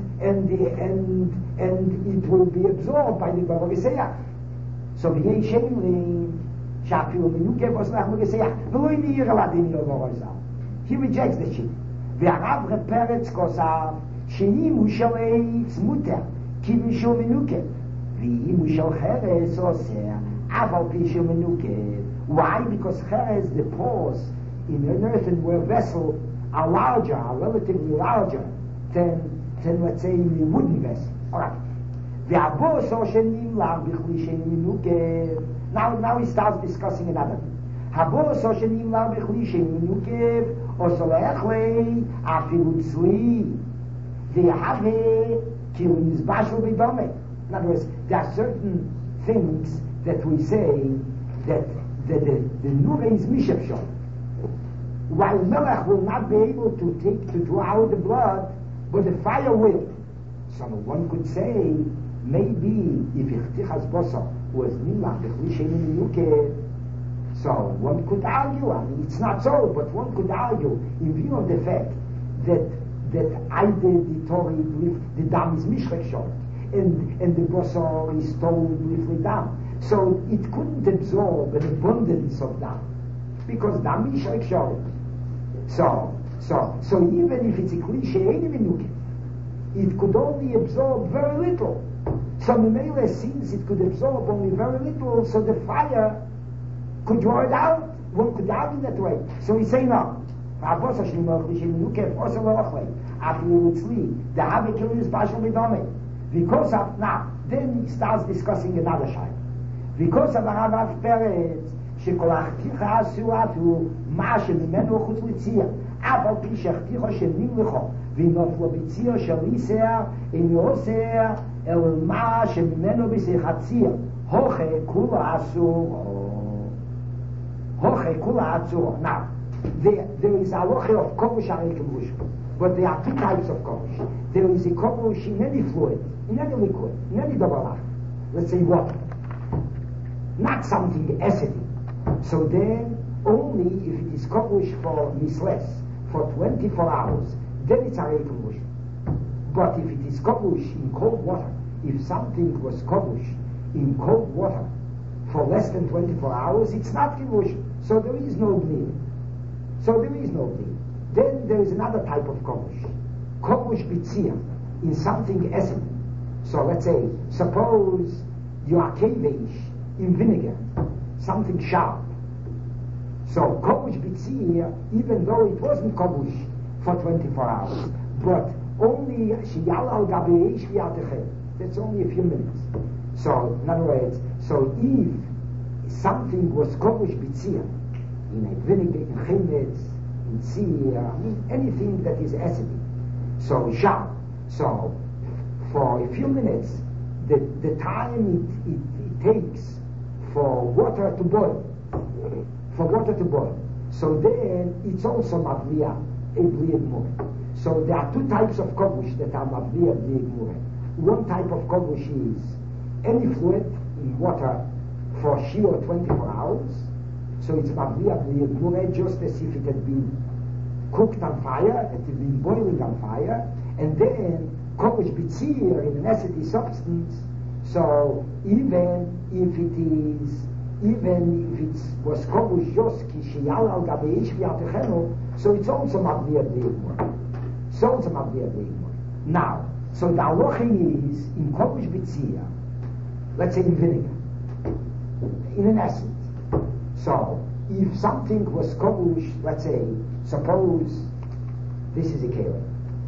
it will be absorbed by the Dover V'Seach. So the Yeshemli Shafilu Menukev was Lach V'Seach. V'lo in the Yiraladin Yovar Zal. He rejects the shit. V'Arav Reperetz Kosav Sheim Ushalei Tzmuter Kivin Shul Menukev V'im Ushal Cheres Oseh Aval Pi Shul Menukev. Why? Because Cheres, the pores in an earthenware vessel, are relatively larger than let's say in a wooden vessel. All right. והבוסו שנמלא בכלי שמנוקב. Now he starts discussing another thing. הבוסו שנמלא בכלי שמנוקב, או סולח לי, אפילו צלי, ויהווה כאילו נזבש לו בדומה. In other words, there are certain things that we say that the nura is mishapshon. While Melech will not be able to draw out the blood, but the fire will. So one could say, maybe if Ichtichas Bosa was Nilach, so one could argue, I mean it's not so, but one could argue in view of the fact that either the Torah, the dam is mishchak short, and the Bosa is told briefly dam. So it couldn't absorb an abundance of dam, because dam is mishchak short. So even if it's a cliche, it could only absorb very little. So Memele, since it could absorb only very little, so the fire could draw it out. One could argue that way. So we say no. Because of, now, then he starts discussing another side. Because of Rav Peretz, שכל החתיכה אסורה הוא מה שממנו חוץ לצייה, אף על פי שהחתיכה שנמלכו ונופלו בצייה של איסר, אינו אוסר, אלא מה שממנו בשיחציה, הוכה כולה אסור. הוכה כולה אסור. Now, there is a halacha of kovush and kevush, but there are two types of kovush. There is a kovush in any fluid, in any liquid, in any davar. Let's say water. Not something acidic. So then, only if it is kovush for misles, for 24 hours, then it's a kovush. But if it is kovush in cold water, if something was kovush in cold water for less than 24 hours, it's not kovush. So there is no bleeding. Then there is another type of kovush. Kovush bitzia, in something acid. So let's say, suppose you are kevesh in vinegar, something sharp. So kovush bitzia, even though it wasn't kovush for 24 hours, but only shiyal al gabi shviyatechem. That's only a few minutes. So in other words, so if something was kovush bitzia, in a vinegar, in chemetz, in tzir, I mean anything that is acidic, so sharp. So for a few minutes, the time it takes for water to boil, so then it's also mavliya, a bliad mure. So there are two types of kovush that are mavliya bliad mure. One type of kovush is any fluid in water for shiur 24 hours. So it's mavliya bliad mure, just as if it had been cooked on fire, it had been boiling on fire, and then kovush bitzir in an acidic substance. So even if it was kovush just ki sheyal al gabi shviyatechenu, so it's also mavliya bliad mure. Now, so the halacha is in kovush bitzir, let's say in vinegar, in an acid. So if something was kovush, let's say, suppose this is a keli,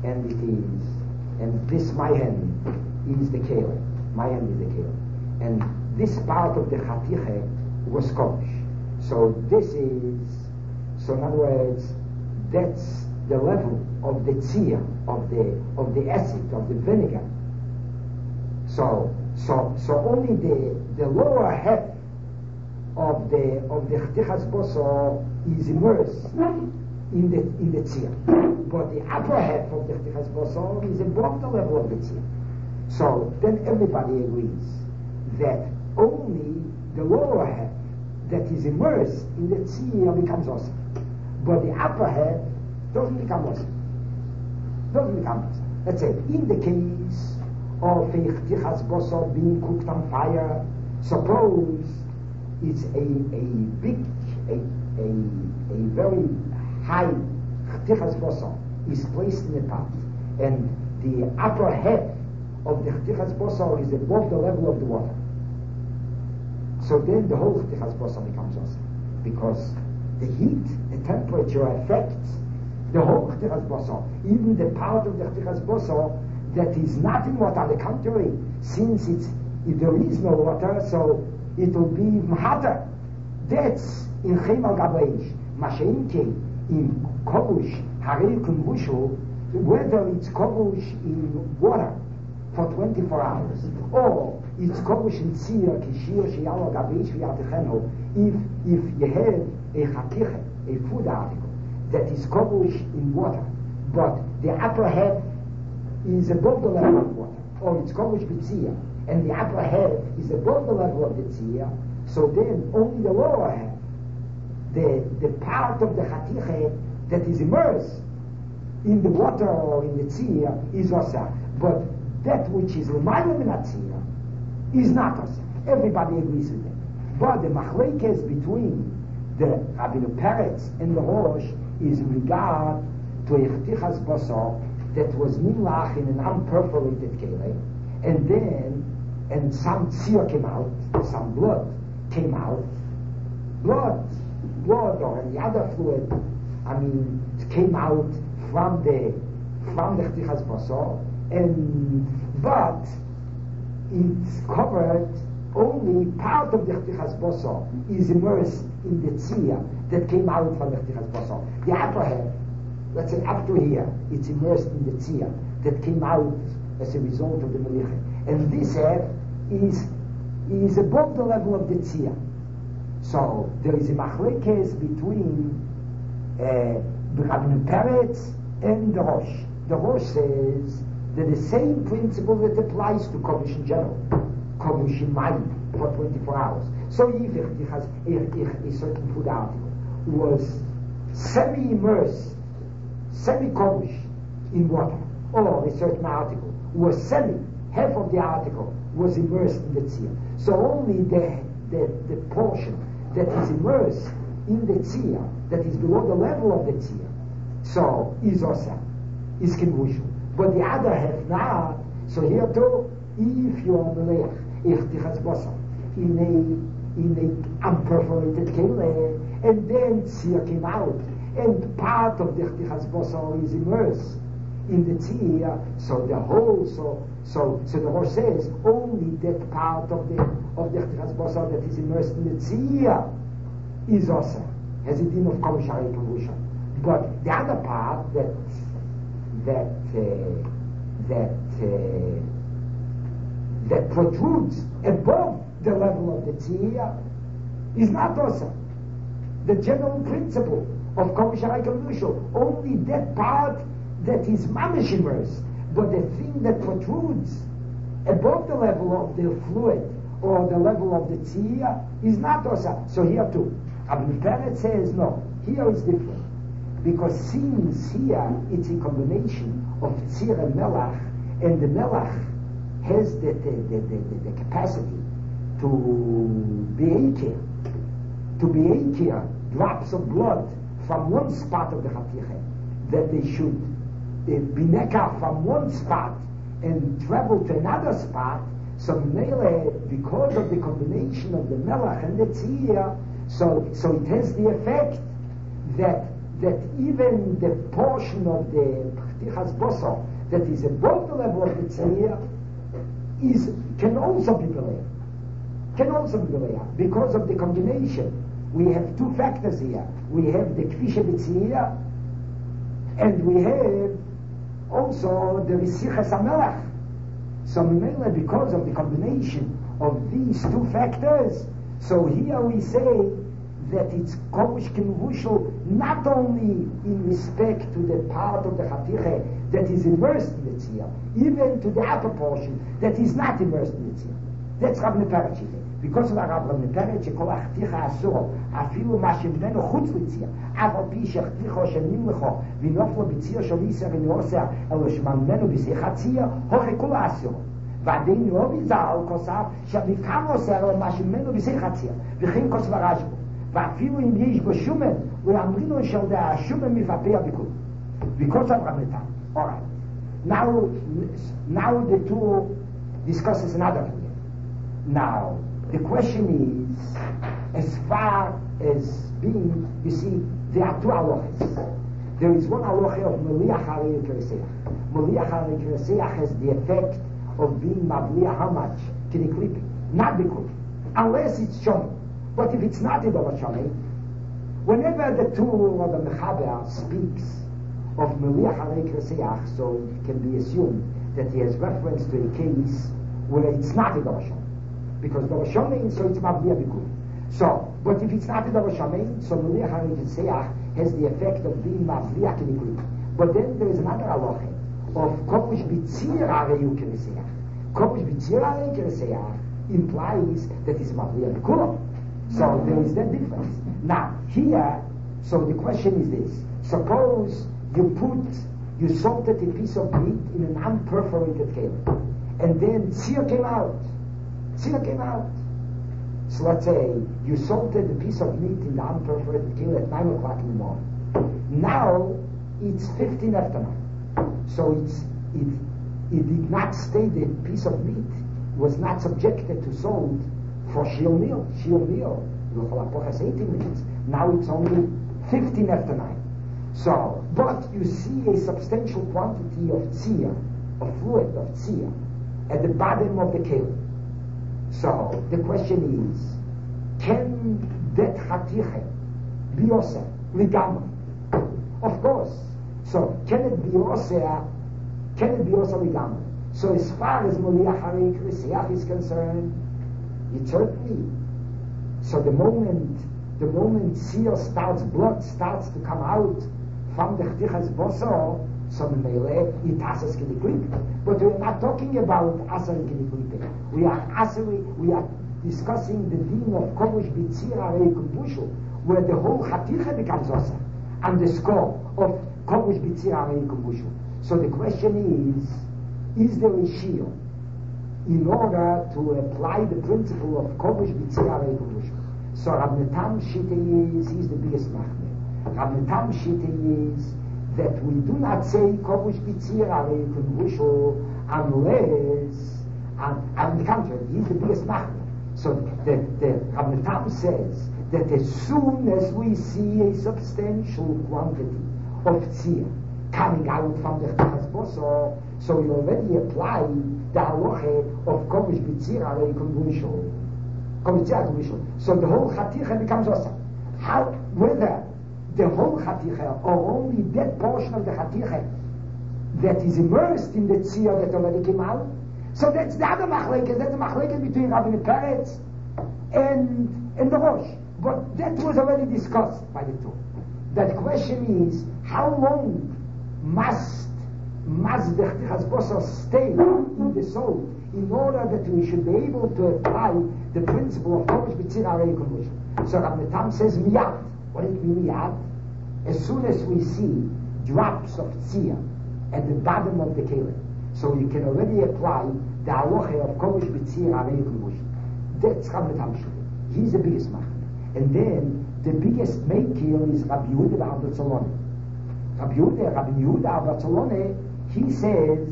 and this my hand is the keli, and this part of the chatiche was kovush. So this is, so in other words, that's the level of the tzia, of the acid, of the vinegar. So only the lower half of the chatichas boso is immersed in the tzia, but the upper half of the chatichas boso is above the level of the tzia. So then everybody agrees that only the lower half that is immersed in the tzia becomes osir, but the upper half doesn't become osir. Let's say, in the case of a chatichas boso being cooked on fire, suppose it's a very high chatichas boso is placed in a pot, and the upper half of the chatichas boso is above the level of the water. So then the whole chatichas boso becomes osir, because the heat, the temperature affects the whole chatichas boso, even the part of the chatichas boso that is not in water. On the contrary, since if there is no water, so it will be even hotter. That's in Chemal Gabreish. Mashenke in Kobush, Hareikum Bushu, whether it's Kobush in water for 24 hours, or it's Kobush in Tzir, Kishir, Shiala Gabreish, Viatecheno, if you have a Chatiche, a food article, that is Kobush in water, but the upper half is above the level of water, or it's Kobush B'Tzir, and the upper half is above the level of the Tzir, so then only the lower half, the part of the Chatiche that is immersed in the water or in the Tzir is Osa. But that which is L'mayla min Tzir is not Osa. Everybody agrees with that. But the Machlekes between the Rabbeinu Peretz and the Rosh is in regard to a Chatichas Basar that was Nilach in an unperforated Kele, and some Tzir came out, some blood came out, blood or any other fluid, it came out from the Chtichas Basar, but it's covered, only part of the Chtichas Basar is immersed in the Tzia that came out from the Chtichas Basar. The upper half, let's say up to here, it's immersed in the Tzia that came out as a result of the Melicha. And this half is above the level of the Tzia. So there is a machlekes between Rabbeinu Peretz and the Rosh. The Rosh says that the same principle that applies to Kodesh in general, Kodesh in mind for 24 hours. So if it has a certain food article was semi-immersed, semi-Kodesh in water, or a certain article was half of the article was immersed in the Tzir. So only the portion that is immersed in the Tzir, that is below the level of the Tzir, so is Osa, is Kinvushu. But the other half not. So here too, if you are Melech, if Tichas Basar, in a unperforated Kele, and then Tzir came out, and part of the Tichas Basar is immersed in the Tzir, so the whole, so the Rosh says only that part of the Chtichas Basar that is immersed in the Tzir is Osa, has a din of Kol Sharei Kavusha. But the other part that protrudes above the level of the Tzir is not Osa. The general principle of Kol Sharei Kavusha, only that part that is mamish immersed. But the thing that protrudes above the level of the fluid or the level of the Tzir is not Osa. So here too, Rabbeinu Peretz says no, here it's different. Because since here it's a combination of Tzir and Melach, and the Melach has the capacity to be akir drops of blood from one spot of the Chatiche, that they should be nekar from one spot and travel to another spot. So because of the combination of the Melach and the Tzir, so it has the effect that even the portion of the Chtichas Basar that is above the level of the Tzir can also be Beleah, because of the combination. We have two factors here. We have the Kvisha B'Tzir, and we have also the Risichas HaMelach. So because of the combination of these two factors, so here we say that it's Kodesh Kinvushel not only in respect to the part of the Chatiche that is immersed in the Tzir, even to the upper portion that is not immersed in the Tzir. That's Rabbeinu Peretz. Because of Rabbeinu Peretz, Kol Chaticha Asur, Afilu Mashimnenu Chutz L'Tzir, Aval Pi Shechticho Shenim Lecho, V'noflo B'Tzir Shel Yisrael V'Yoser, Elo Shmamnenu B'Seicha Tzir, Hoche Kol Asur. ועדיין לא ביזר כוסף שבפעם עושה לו מה שמנו בשיח הציר וכן כוס ורשבו ואפילו אם יש בו שומן הוא אמרינו של השומן מפפה הביקוד because of Ramadan. Alright, now the two discusses another thing. Now the question is, as far as being, you see, there are two halachas. There is one halacha of Meliach Harei Kereseach. Meliach Harei Kereseach has the effect of being Mavliach how much? Kidiklipi. Not Bikul. Unless it's Shoni. But if it's not Idol Shoni, whenever the two or the Mechaber speaks of Meliach Harei Kereseach, so it can be assumed that he has reference to a case where it's not Idol Shoni. Because Idol Shoni, so it's Mavliach Bikul. So, but if it's not Idol Shoni, so Meliach Harei Kereseach has the effect of being Mavliach Kidiklipi. But then there is another halacha of Komush B'tzir Harei Kereseach. Komush B'tzir Harei Kereseach implies that it's Mavliach B'kulam. So there is that difference. Now, here, so the question is this. Suppose you salted a piece of meat in an unperforated keli, and then tzir came out. So let's say you salted a piece of meat in the unperforated keli at 9 o'clock in the morning. Now, it's 15 after 9. So it did not stay, the piece of meat was not subjected to salt for shiur meal. Shiur meal, 18 minutes. Now it's only 15 after 9. So, but you see a substantial quantity of tzir, of fluid, of tzir, at the bottom of the keli. So, the question is, can that chatiche be oseh ligamri? Of course. So, can it be oseh ligamri? So, as far as Meliach Harei Kereseach is concerned, it certainly. So the moment tzir blood starts to come out from the chtichas bosor, so meile it asas kidiklipe. But we're not talking about asar kidiklipe. We are discussing the din of komush b'tzir harei kumbushu, where the whole chaticha becomes asar, and the score of komush b'tzir harei kumbushu. So the question is there a shiur in order to apply the principle of komush b'tzir harei kumbushu? So Rav Netam Shita he's the biggest machmir. Rav Netam Shita is that we do not say komush b'tzir harei kumbushu unless, on the contrary, he's the biggest machmir. So the Rav Netam says that as soon as we see a substantial quantity of tzir coming out from the chtichas bosor, so we already apply the halacha of komush b'tzir harei kumbushu. So the whole chaticha becomes osah. How, whether the whole chaticha or only that portion of the chaticha that is immersed in the tzir that already came out, so that's the other machlekes. That's the machlekes between Rabbi Peretz and the Rosh. But that was already discussed by the two. That question is, how long must the chtichas bosor stay in the soul in order that we should be able to apply the principle of komush b'tzir harei kumbushu? So Rav Netam says miyad. What does it mean miyad? As soon as we see drops of tzir at the bottom of the keli, so you can already apply the halacha of komush b'tzir harei kumbushu. That's Rav Netam Shita. He's the biggest man. And then the biggest maker is Rabbi Yehuda Barbatzalone. Rabbi Yehuda Barbatzalone, he says,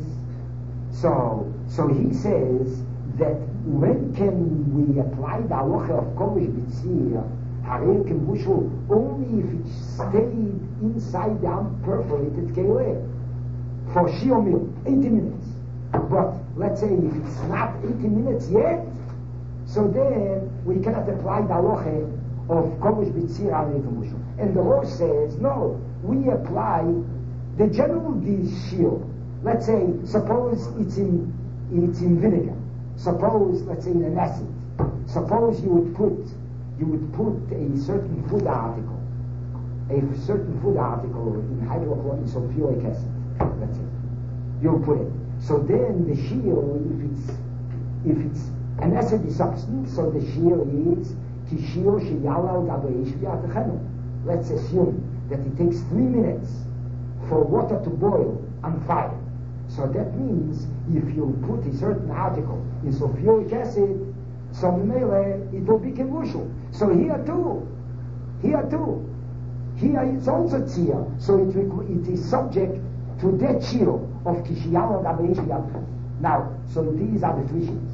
so he says that when can we apply the halacha of komush b'tzir harei kumbushu only if it stayed inside the unperforated keli for shiur meal, 80 minutes. But let's say if it's not 80 minutes yet, so then we cannot apply the halacha of komush b'tzir harei kumbushu. And the Rosh says, no, we apply the general shiur. Let's say, suppose it's in vinegar. Suppose, let's say, in an acid. Suppose you would put a certain food article in hydrochloric sulfuric acid. That's it. You'll put it. So then the shiur, if it's an acidy substance, so the shiur is kishiur sheyala gabeis v'yatechenu. Let's assume that it takes 3 minutes for water to boil on fire. So that means if you put a certain article in sulfuric acid, so it will be kimbushu. So here too, here it's also tzir. So it is subject to that shiur of kishiyama gabeis v'yatechenu. Now, so these are the three shiurs.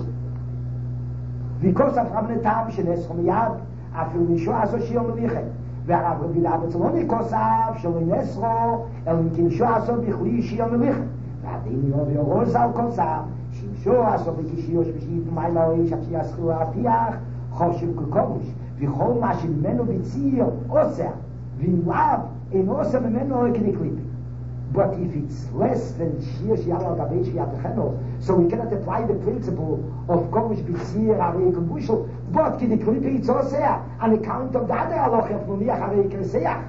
Because of Rav Netam shenes chomiyad afil mishu aso shiur melicha. והרב בצלוני כוסף שלא נסרו אלא אם כן שועסו בכלי שיהיה מליכה ועדין יורוז על כוסף שועסו בכשיוש בשיט ומיילה או איש עד שיסחו להפיח חושב כקומש וכל מה שממנו בציר עושה ואם לאו אין עושה ממנו כדי קליפי. But if it's less than Shir Shiala Gabe Shiyat Cheno, so we cannot apply the principle of Komish B'Tzir Arei Kubushel, but Kidi Klipi it's Osea, on account of the other Aloch of Muniach Arei Kreseach.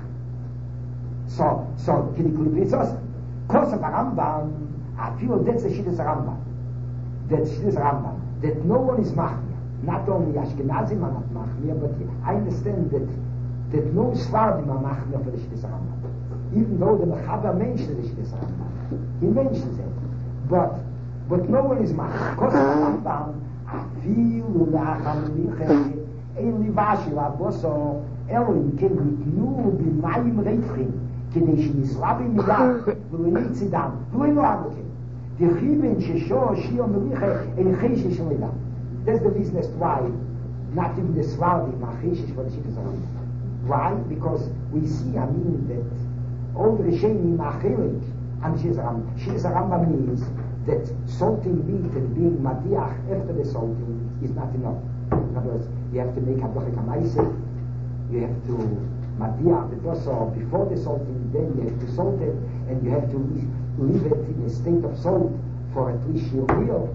So Kidi Klipi it's Osea. Because of Rambam, I feel that's the Shidduch Rambam. That's Shidduch Rambam. That no one is Machmir. Not only Ashkenazim are not Machmir, but I understand that no Sfardim are Machmir for the Shidduch Rambam. Even though the Mechaber mentions the Shidduch Rambam, he mentions it, but no one is Machmir. Because of Rambam, Afilu Lacham Lichei Ein Livashi Laboso Elohim Ken Nitnu B'Mayim Reichim Kedei Shenisrabi Miyad V'lo Yitzidam V'lo Yinuagokim D'Chiben Shesho Shio Melichei Ein Cheishish Leidam. That's the reason as to why not even the Sfardim are Cheishish for the Shidduch Rambam. Why? Because we see, that all the Rishonim are Chelik and Shidduch Rambam means that salting meat and being Madiach after the salting is not enough. In other words, you have to make Hadochik HaMaaseh, you have to Madiach the Bosor before the salting, then you have to salt it, and you have to leave it in a state of salt for at least Shiur meal,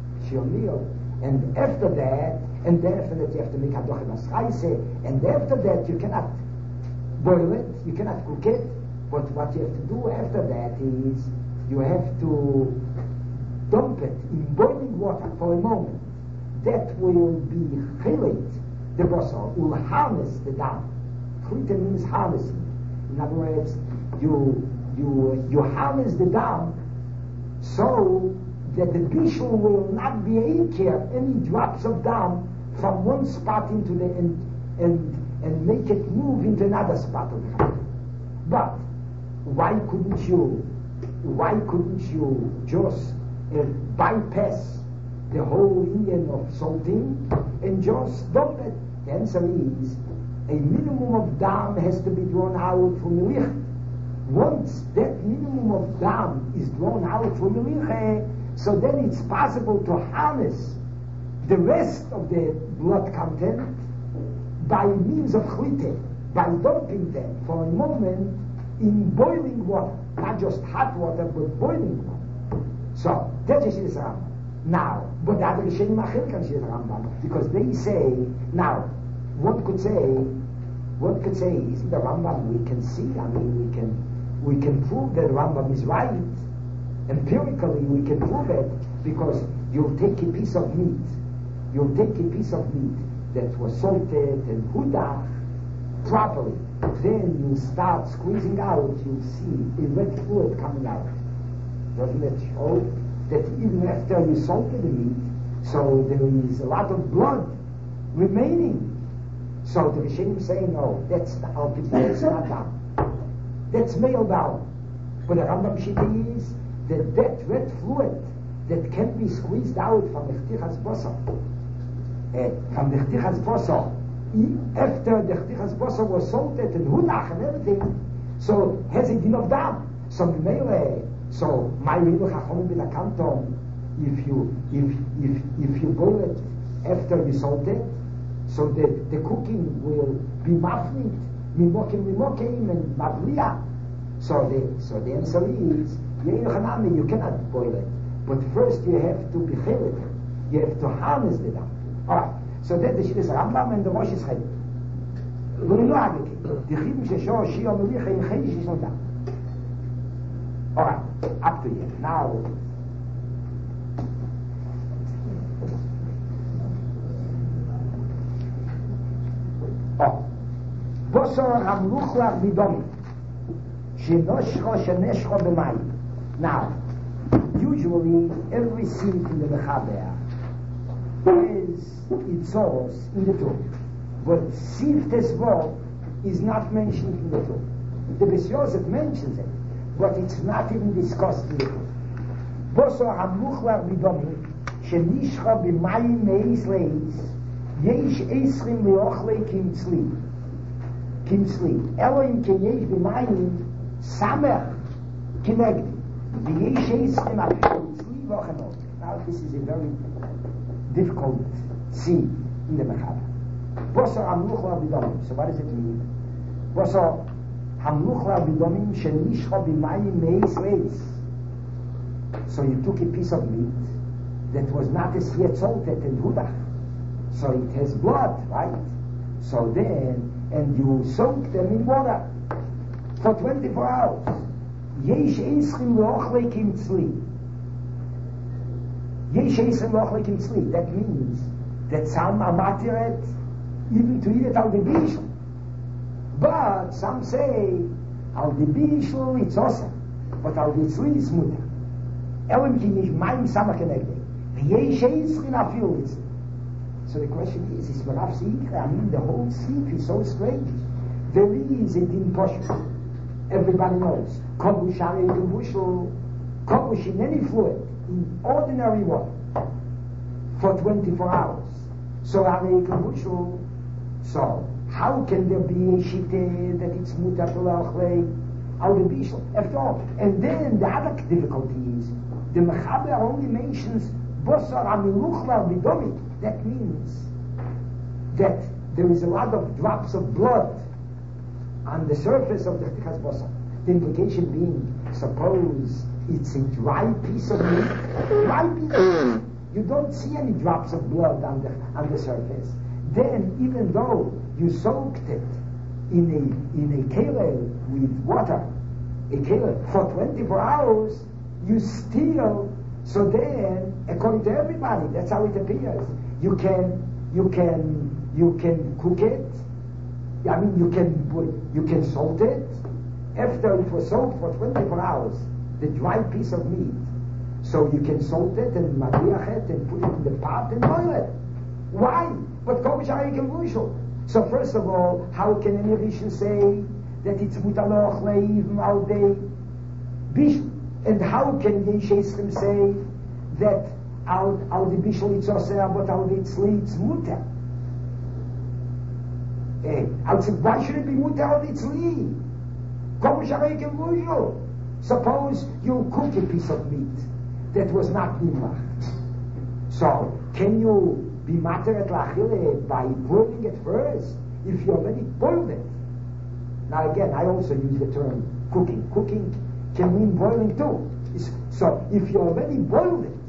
and after that you have to make Hadochik HaMaaseh, and after that you cannot boil it, you cannot cook it, but what you have to do after that is you have to dump it in boiling water for a moment. That will be chelit, the basar, will harness the dam. Chlita means harnessing. In other words, you harness the dam so that the bishul will not be here any drops of dam from one spot into the and make it move into another spot of the dam. But why couldn't you just bypass the whole union of salting and just dump it? The answer is a minimum of dam has to be drawn out from Melicha. Once that minimum of dam is drawn out from Melicha, so then it's possible to harness the rest of the blood content by means of chlite, by dumping them for a moment in boiling water, not just hot water, but boiling water. So that's a Shidduch Rambam. Now, but the other Rishonim are Chilkan Shidduch Rambam, because they say, now, one could say, isn't the Rambam, we can see, we can prove that the Rambam is right. Empirically, we can prove it, because you'll take a piece of meat that was salted and hudach properly, then you start squeezing out, you'll see a red fluid coming out. Doesn't it show that even after you salted the meat, so there is a lot of blood remaining? So the Rishonim say, no, that's not down. That's male down. But the Rambam Shita is that red fluid that can be squeezed out from the Chtichas Bosor, after the Chtichas Bosor was salted and hunach and everything, so has a din of dam. So my little Chachomim B'Lakanton, if you boil it after you salt it, so the cooking will be mafnit, mimokim and mavliya. So the answer is you cannot boil it, but first you have to be chelit, you have to harness the dam. All right. So that the Shidduch Rambam and the Rosh Hashanah. Lo Yinuagiki. The Chibim Shesho Shio Melicha in Cheishish Leidam. All right. Up to here. Now. Bosor Hamluchlach Midomi. Shenoshcho Sheneshcho B'mayim. Now, usually every seed in the Mechaber is its source in the Torah, but Sif Tesvo is not mentioned in the Torah. The Beis Yosef mentions it, but it's not even discussed in the Torah. Boso Hamuchlar Bidomi Shenishcha B'mayim Meis Leis Yesh Esrim Leochle Kim Tzli Kimsli. Elohim Kenyesh B'mayim Samech Kinegdi. V'yesh Eischem Afil Tzli Vochenot. Now this is a very difficult scene in the Mechaber. Bosar Hamluchla B'domim. So what does it mean? Bosar Hamluchla B'domim Shenishcha B'mayim Meis Leis. So you took a piece of meat that was not as yet salted and hudach. So it has blood, right? So then, and you soak them in water for 24 hours. Yesh eischim lo'ochle kim tzli. Yesh eischim lo'ochle kim tzli. That means that some are matiret even to eat it al the bishul. But some say al the bishul it's awesome, but al the tzli is mutter. Elim ki nish mayim samach kenegdei. Yesh eischim afil tzli. So the question is Merav Sikra? I mean, the whole sleep is so strange. There is a din poshut. Everybody knows. Kobush Arei Kevushel, Kobush in any fluid, in ordinary water, for 24 hours. So Arei Kevushel, so how can there be a shite that it's mutar to la'ochlei al the bishul? After all, and then the other difficulty is, the Mechaber only mentions Bosar Amiluchla B'domit. That means that there is a lot of drops of blood on the surface of the chazbosa. The implication being, suppose it's a dry piece of meat, you don't see any drops of blood on the surface. Then, even though you soaked it in a keilah with water, a keilah for 24 hours, you still. So then, according to everybody, that's how it appears. You can cook it. I mean, you can salt it. After it was soaked for 24 hours, the dry piece of meat. So you can salt it and mariach it and put it in the pot and boil it. Why? But kovish arei kevushel. So first of all, how can any Rishon say that it's mutaloch le'ivim al day bishul? And how can Yesh Eischem say that al the bishul it's oseh, but al the tzli it's muter? Why should it be muter al the tzli? Suppose you cook a piece of meat that was not nimlach. So can you be mater at lachile by boiling it first if you already boiled it? Now again, I also use the term cooking. Cooking can mean boiling too. So if you already boiled it,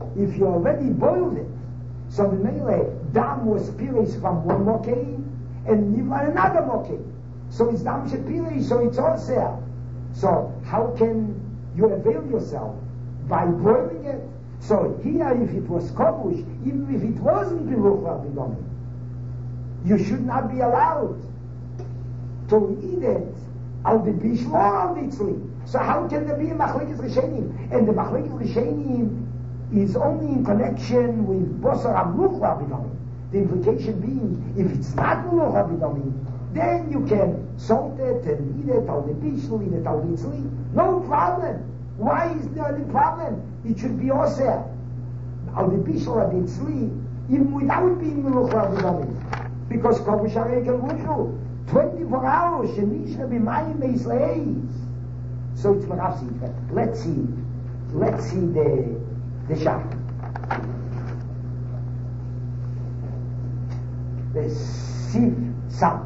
so the melee dam was pirish from one mokeh and nivla another mokeh. So it's dam shepirish, so it's all there. So how can you avail yourself by boiling it? So here, if it was kobush, even if it wasn't biluchla b'domim, you should not be allowed to eat it al the bishul or al the tzli. So how can there be a machlekes rishenim? And the machlekes rishenim is only in connection with bosar hamluchla b'domim. The implication being, if it's not hamluchla b'domim, then you can salt it and eat it al the bishul, eat it al the tzli. No problem. Why is there any problem? It should be oseh al the bishul al the tzli, even without being hamluchla b'domim, because kobush arei kevushel 24 hours shenishna b'mayim meis leis. So it's Merav Sikra. Let's see the shach. The Sif Sam.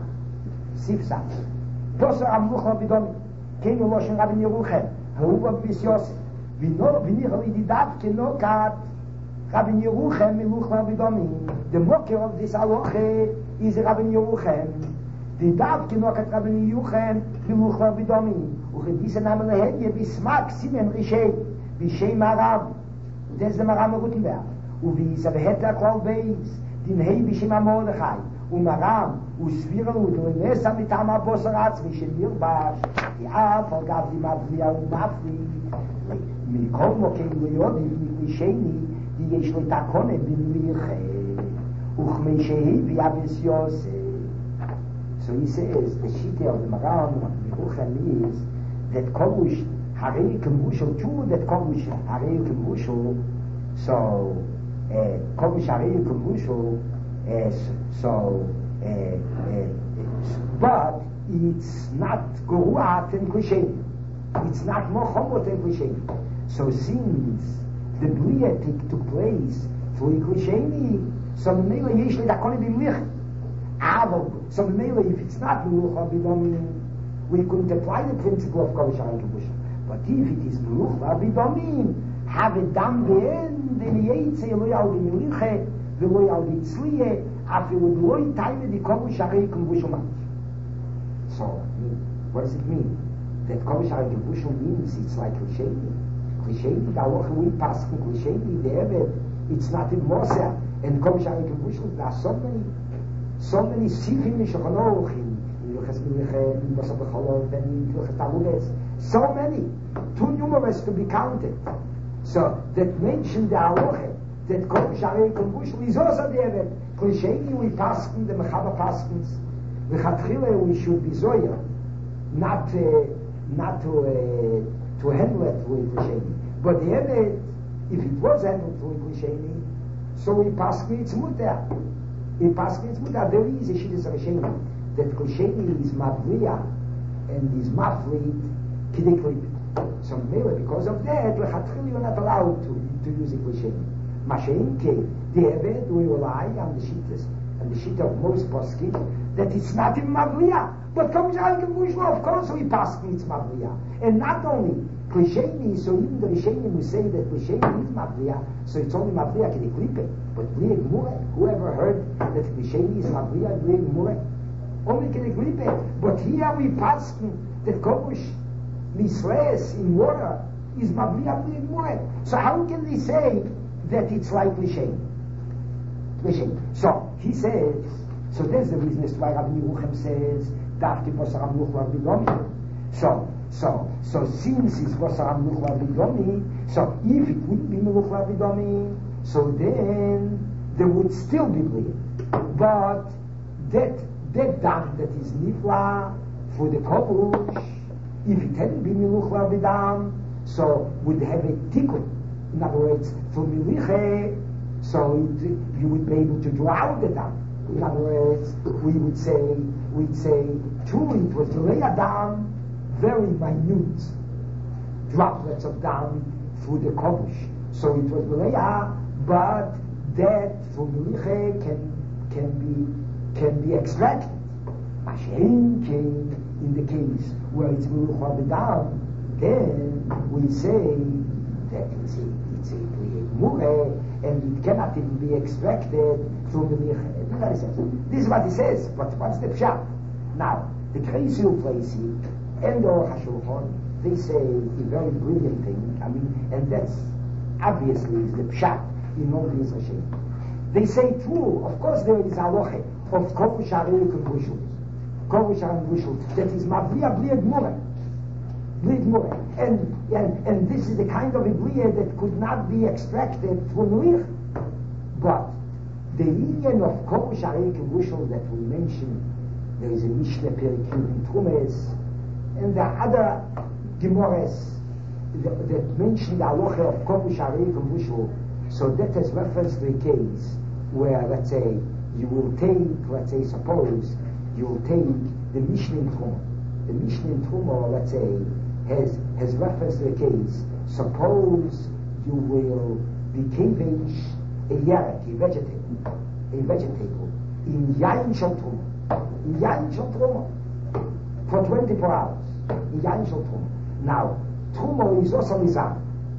Bosar Hamluchla b'domim. Ken Yoloshen Rabbi Yeruchem. Ha'uva b'vis Yosef. V'nichal ididav kenokat. Rabbi Yeruchem Miluchla b'domim. The mocker of this halacha is Rabbi Yeruchem. The dav kenokat Rabbi Yeruchem Miluchla b'domim. וכדיסה נאמן להדיה בסמק סימן רישי בשי מערב וזה מרם מרוטנברג וביסה והתה הכל בייס דנהי בשם המורדכי ומרם וסבירנות ולנסה מטעם הבוסר עצמי של ירבש כי אף על גב דמבליה ומפלי מכל מוקם ליודי ומשני יש לו את הקונה במליחה וכמי שהביא אביס יוסף. So he says the shita of the Maram is that kobush harei kevushel too, that kobush harei kevushel, so kobush harei kevushel, but it's not Geruat and Klisheni. It's not Mochomot and Klisheni. So since the Blietik took place through Klisheni, so Mele Yeshli da Kone Bimlich. So Mele, if it's not Melucha Bidomin, we couldn't apply the principle of Kol Sharai Kebushel. But if it is Melucha Bidomin, have it done the end, then Yetze Eloi Al Bimliche, Eloi Al Bitzliye, after with Loi Taime the Kol Sharai Kebushel. So, what does it mean? That Kol Sharai Kebushel means it's like Klisheni. Klisheni, the Aloche we pass from Klisheni, the Eved, it's not in Moser, and Kol Sharai Kebushel, there are so many Sifim in Shulchan in Ilchas Milchah, in Basar B'Cholov, and in Ilchas Taludes, so many, too numerous to be counted. So, that mentioned the Aloche, that Kol Sharai Kebushel is also the Eved. Klisheni we pasken, the Mechaba paskens, V'chatchile we should be Zoya, not to handle it with Klisheni. But the Eved, if it was handled with Klisheni, so we pasken its mutter. In Paskin it's mutter. There is a Shidduch Risheni that Klisheni is Mavriya and is Mafrit Kidei Klip. So maybe because of that, Lechatchil you're not allowed to use a Klisheni. Mashein Kei, the Eved we rely on the Shittas and the Shitta of most Paskin that it's not in Mavriya. But Kol Sharai Kebushel, of course we Paskin it's Mavriya. And not only Klisheni, so even the Rishenim will say that Klisheni is Mavriya, so it's only Mavriya Kidei Klipe. But Blieg Mure, whoever heard that Klisheni is Mavriya, Blieg Mure, only Kidei Klipe. But here we Paskin that Kobush Misres in water is Mavriya Blieg Mure. So how can they say that it's like Klisheni? So he says, so there's the reason as to why Rabbi Yeruchem says, Dafki Bosaram Nuchlar Bidomi. So since it's Bosaram Nuchlar Bidomi, so if it wouldn't be Nuchlar Bidomi, so then there would still be bleed. But that dam that is Nifla for the Kobush, if it hadn't been Nuchlar Bidam, so would have a tikkun. In other words, for Miliche, so you would be able to draw out the dam. In other words, we'd say, true, it was Leia dam, very minute droplets of dam through the kobush. So it was Leia, but that for Miliche can be extracted. Mashein came in the case where it's Melucha B'dam, then we say that it's a Mure, and it cannot even be extracted from the Miliche. This is what he says, but what's the pshat? Now, the crazy place and the Aruch HaShulchan, they say a very brilliant thing, and that's obviously is the pshat in all these Hashem. They say true, of course there is halacha of Kol Sharai Kebushel. Kol Sharai Kebushel, that is Mavriya Blieg Mure. And this is the kind of a Blieg that could not be extracted from Lich. But the union of Kol Sharai Kebushel that we mentioned, there is a Mishnah Perikut in Trumes, and the other Gemores that mention the halacha of Kol Sharai Kebushel. So that is reference to a case where, let's say, you will take, suppose, you will take the Mishnah in Truma. The Mishnah in Truma, let's say, has reference to a case. Suppose you will be kavish a yarek, a vegetable, in Yain Shal Truma, for 24 hours, in Yain Shal Truma. Now, Truma is also Mizah.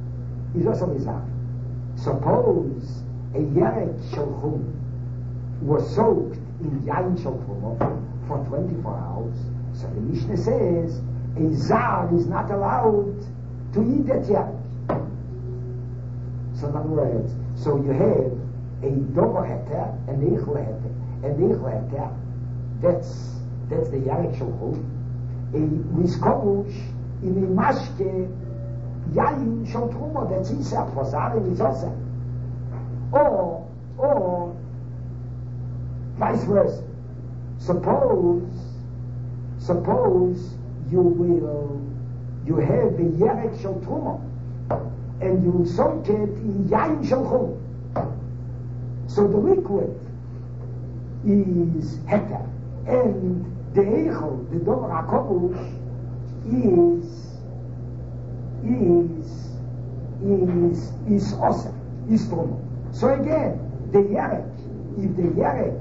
Suppose a Yarek Shalchum was soaked in Yain Shalchum for 24 hours. So the Mishnah says a Zar is not allowed to eat that Yarek. So in other words, so you have a Dover Heter and the Eichel Heter. And the Eichel Heter, that's the Yarek Shalchum. A Miskobush in a Mashke Yain Shalchum, that's Isaac for Zar and Isaac. Or vice versa. Suppose you have a Yerek Shel Truma and you soak it in Yain Shel Chum. So the liquid is Heter and the Eichel, the Dover HaKovush, is awesome, is Trumo. So again, the Yerek, if the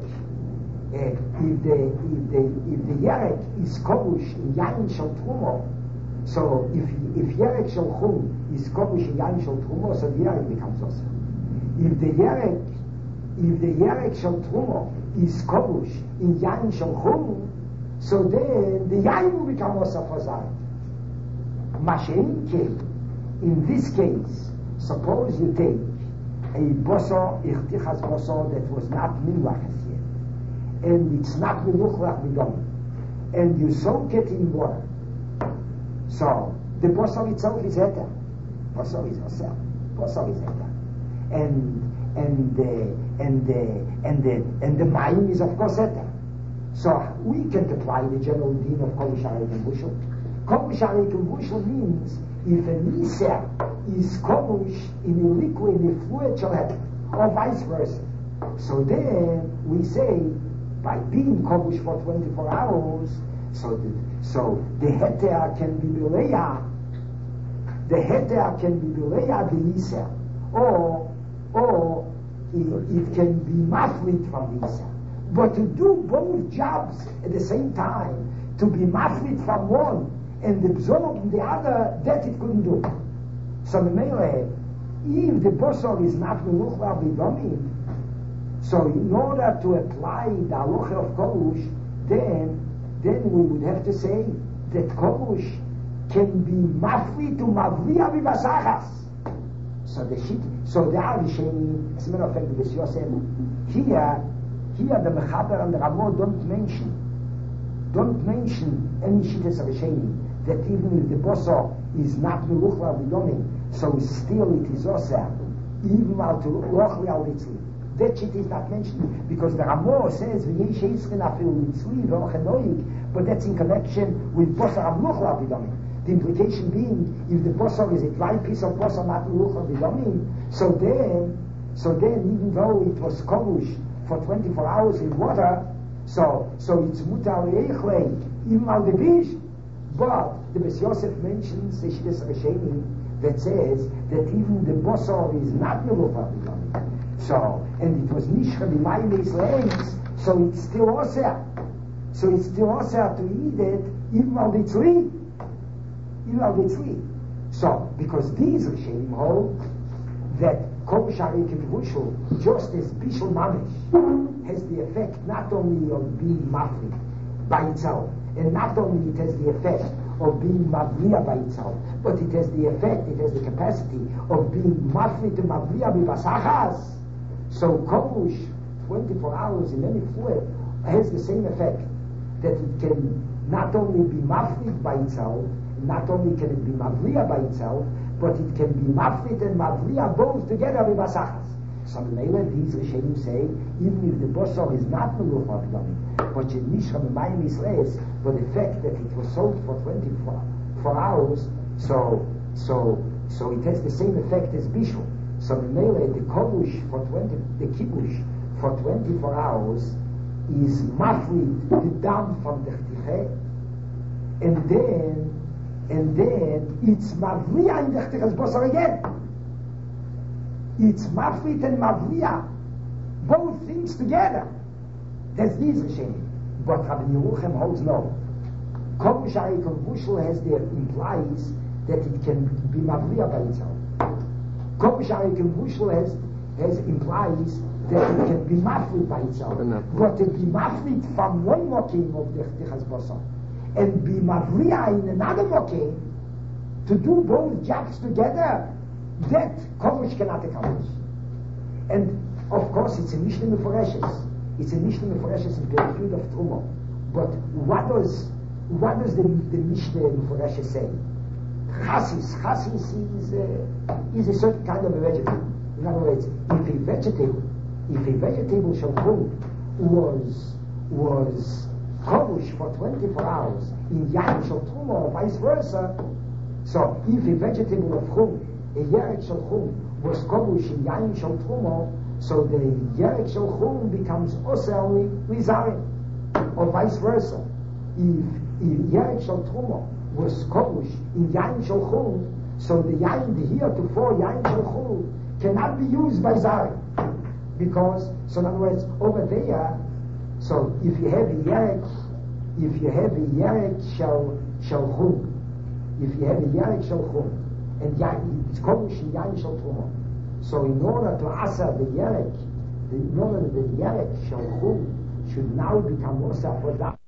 Yerek is Kovush in Yain Shel Trumo, so if Yerek Shel Chum is Kovush in Yain Shel Trumo, so the Yerek becomes awesome. If the Yerek Shel Trumo is Kovush in Yain Shel Chum, so then the Yain will become awesome for Zayin. Mashen came. In this case, suppose you take a boso, ichtichas boso that was not milachas yet, and it's not miluchlach b'dom, and you soak it in water. So the boso itself is heter. Boso is osel. Boso is heter, and the mayim is of course heter. So we can apply the general din of kol sharik and bushel. Kol sharik and bushel means if a Niser is kovush in a liquid, in a fluid shall happen, or vice versa. So then we say, by being kovush for 24 hours, so the heter can be bileya, the Niser, or it can be maflit from Niser. But to do both jobs at the same time, to be maflit from one, and absorb the other, that it couldn't do. So if the bosor is not meluchla b'domim, so in order to apply the halacha of kovush, then we would have to say that kovush can be mafli to mavliya b'basachas. So the Arisheni, as a matter of fact, the Yosef, here the Mechaber and the Ramah don't mention any shittas Arisheni, that even if the boso is not meluchla b'domim, so still it is oseh, even while to lochli al litzli. That shit is not mentioned because the Ramah says v'yesh eiskin afil litzli v'ochenoik, but that's in connection with boso meluchla b'domim. The implication being, if the boso is a dry piece of boso not meluchla b'domim, so then even though it was kovush for 24 hours in water, so it's mutar eichlei even al the bish. But the Beis Yosef mentions the Shittas Risheni that says that even the bosor is not meluchla b'domim. So, and it was nishcha b'mayim Yisraelis, so it's still oseh. So it's still oseh to eat it even al the tzli. So, because these Rishonim hold that kol sharik and vushul, just as bishul mamish, has the effect not only of being mafli by itself, and not only it has the effect of being mavliya by itself, but it has the capacity of being mafli to mavliya b'basachas. So kovush 24 hours in any fluid has the same effect, that it can not only be mafli by itself, not only can it be mavliya by itself, but it can be maflit and mavliya both together b'basachas. So these Rishonim say, even if the bosor is not meluchla b'domim, but nishcha b'mayim Yisraelis, for the fact that it was sold for 24 hours, so it has the same effect as bishul. So the kovush the kibush for 24 hours is maflit the dam from the chtiche, and then it's mavliya in the chtiche's bosor again. It's maflit and mavliya, both things together. That's these Rishonim. But Rabbi Yeruchem holds no. Kol sharik of bushel implies that it can be mavliya by itself. Kol sharik of bushel implies that it can be maflit by itself. But to be maflit from one mokim of the chtichas bosor and be mavliya in another mokim, to do both jobs together, that kovush cannot accomplish. And of course it's a Mishnah Meforeshes. It's a Mishnah Meforeshes in Perikut of Trumo. But what does the Mishnah Meforeshes say? Chasis is a certain kind of a vegetable. In other words, if a vegetable shall food was kovush for 24 hours in Yain Shel Trumo or vice versa, so if a vegetable of chum, a Yerek Shel Chum, was kovush in Yain Shel Trumo, so the Yerek Shel Chum becomes osel lizarim, or vice versa. if Yerek Shal Truma was Kobush in Yain Shal Chul, so the Yain, the heretofore Yain Shal Chul, cannot be used by Zari. Because, so in other words, over there, so if you have a Yerek Shal Chul, if you have a Yerek Shal Chul, and it's Kobush in Yain Shal Truma, so in order to asa the Yerek, in order that the Yerek Shal Chul should now become Mosa for that.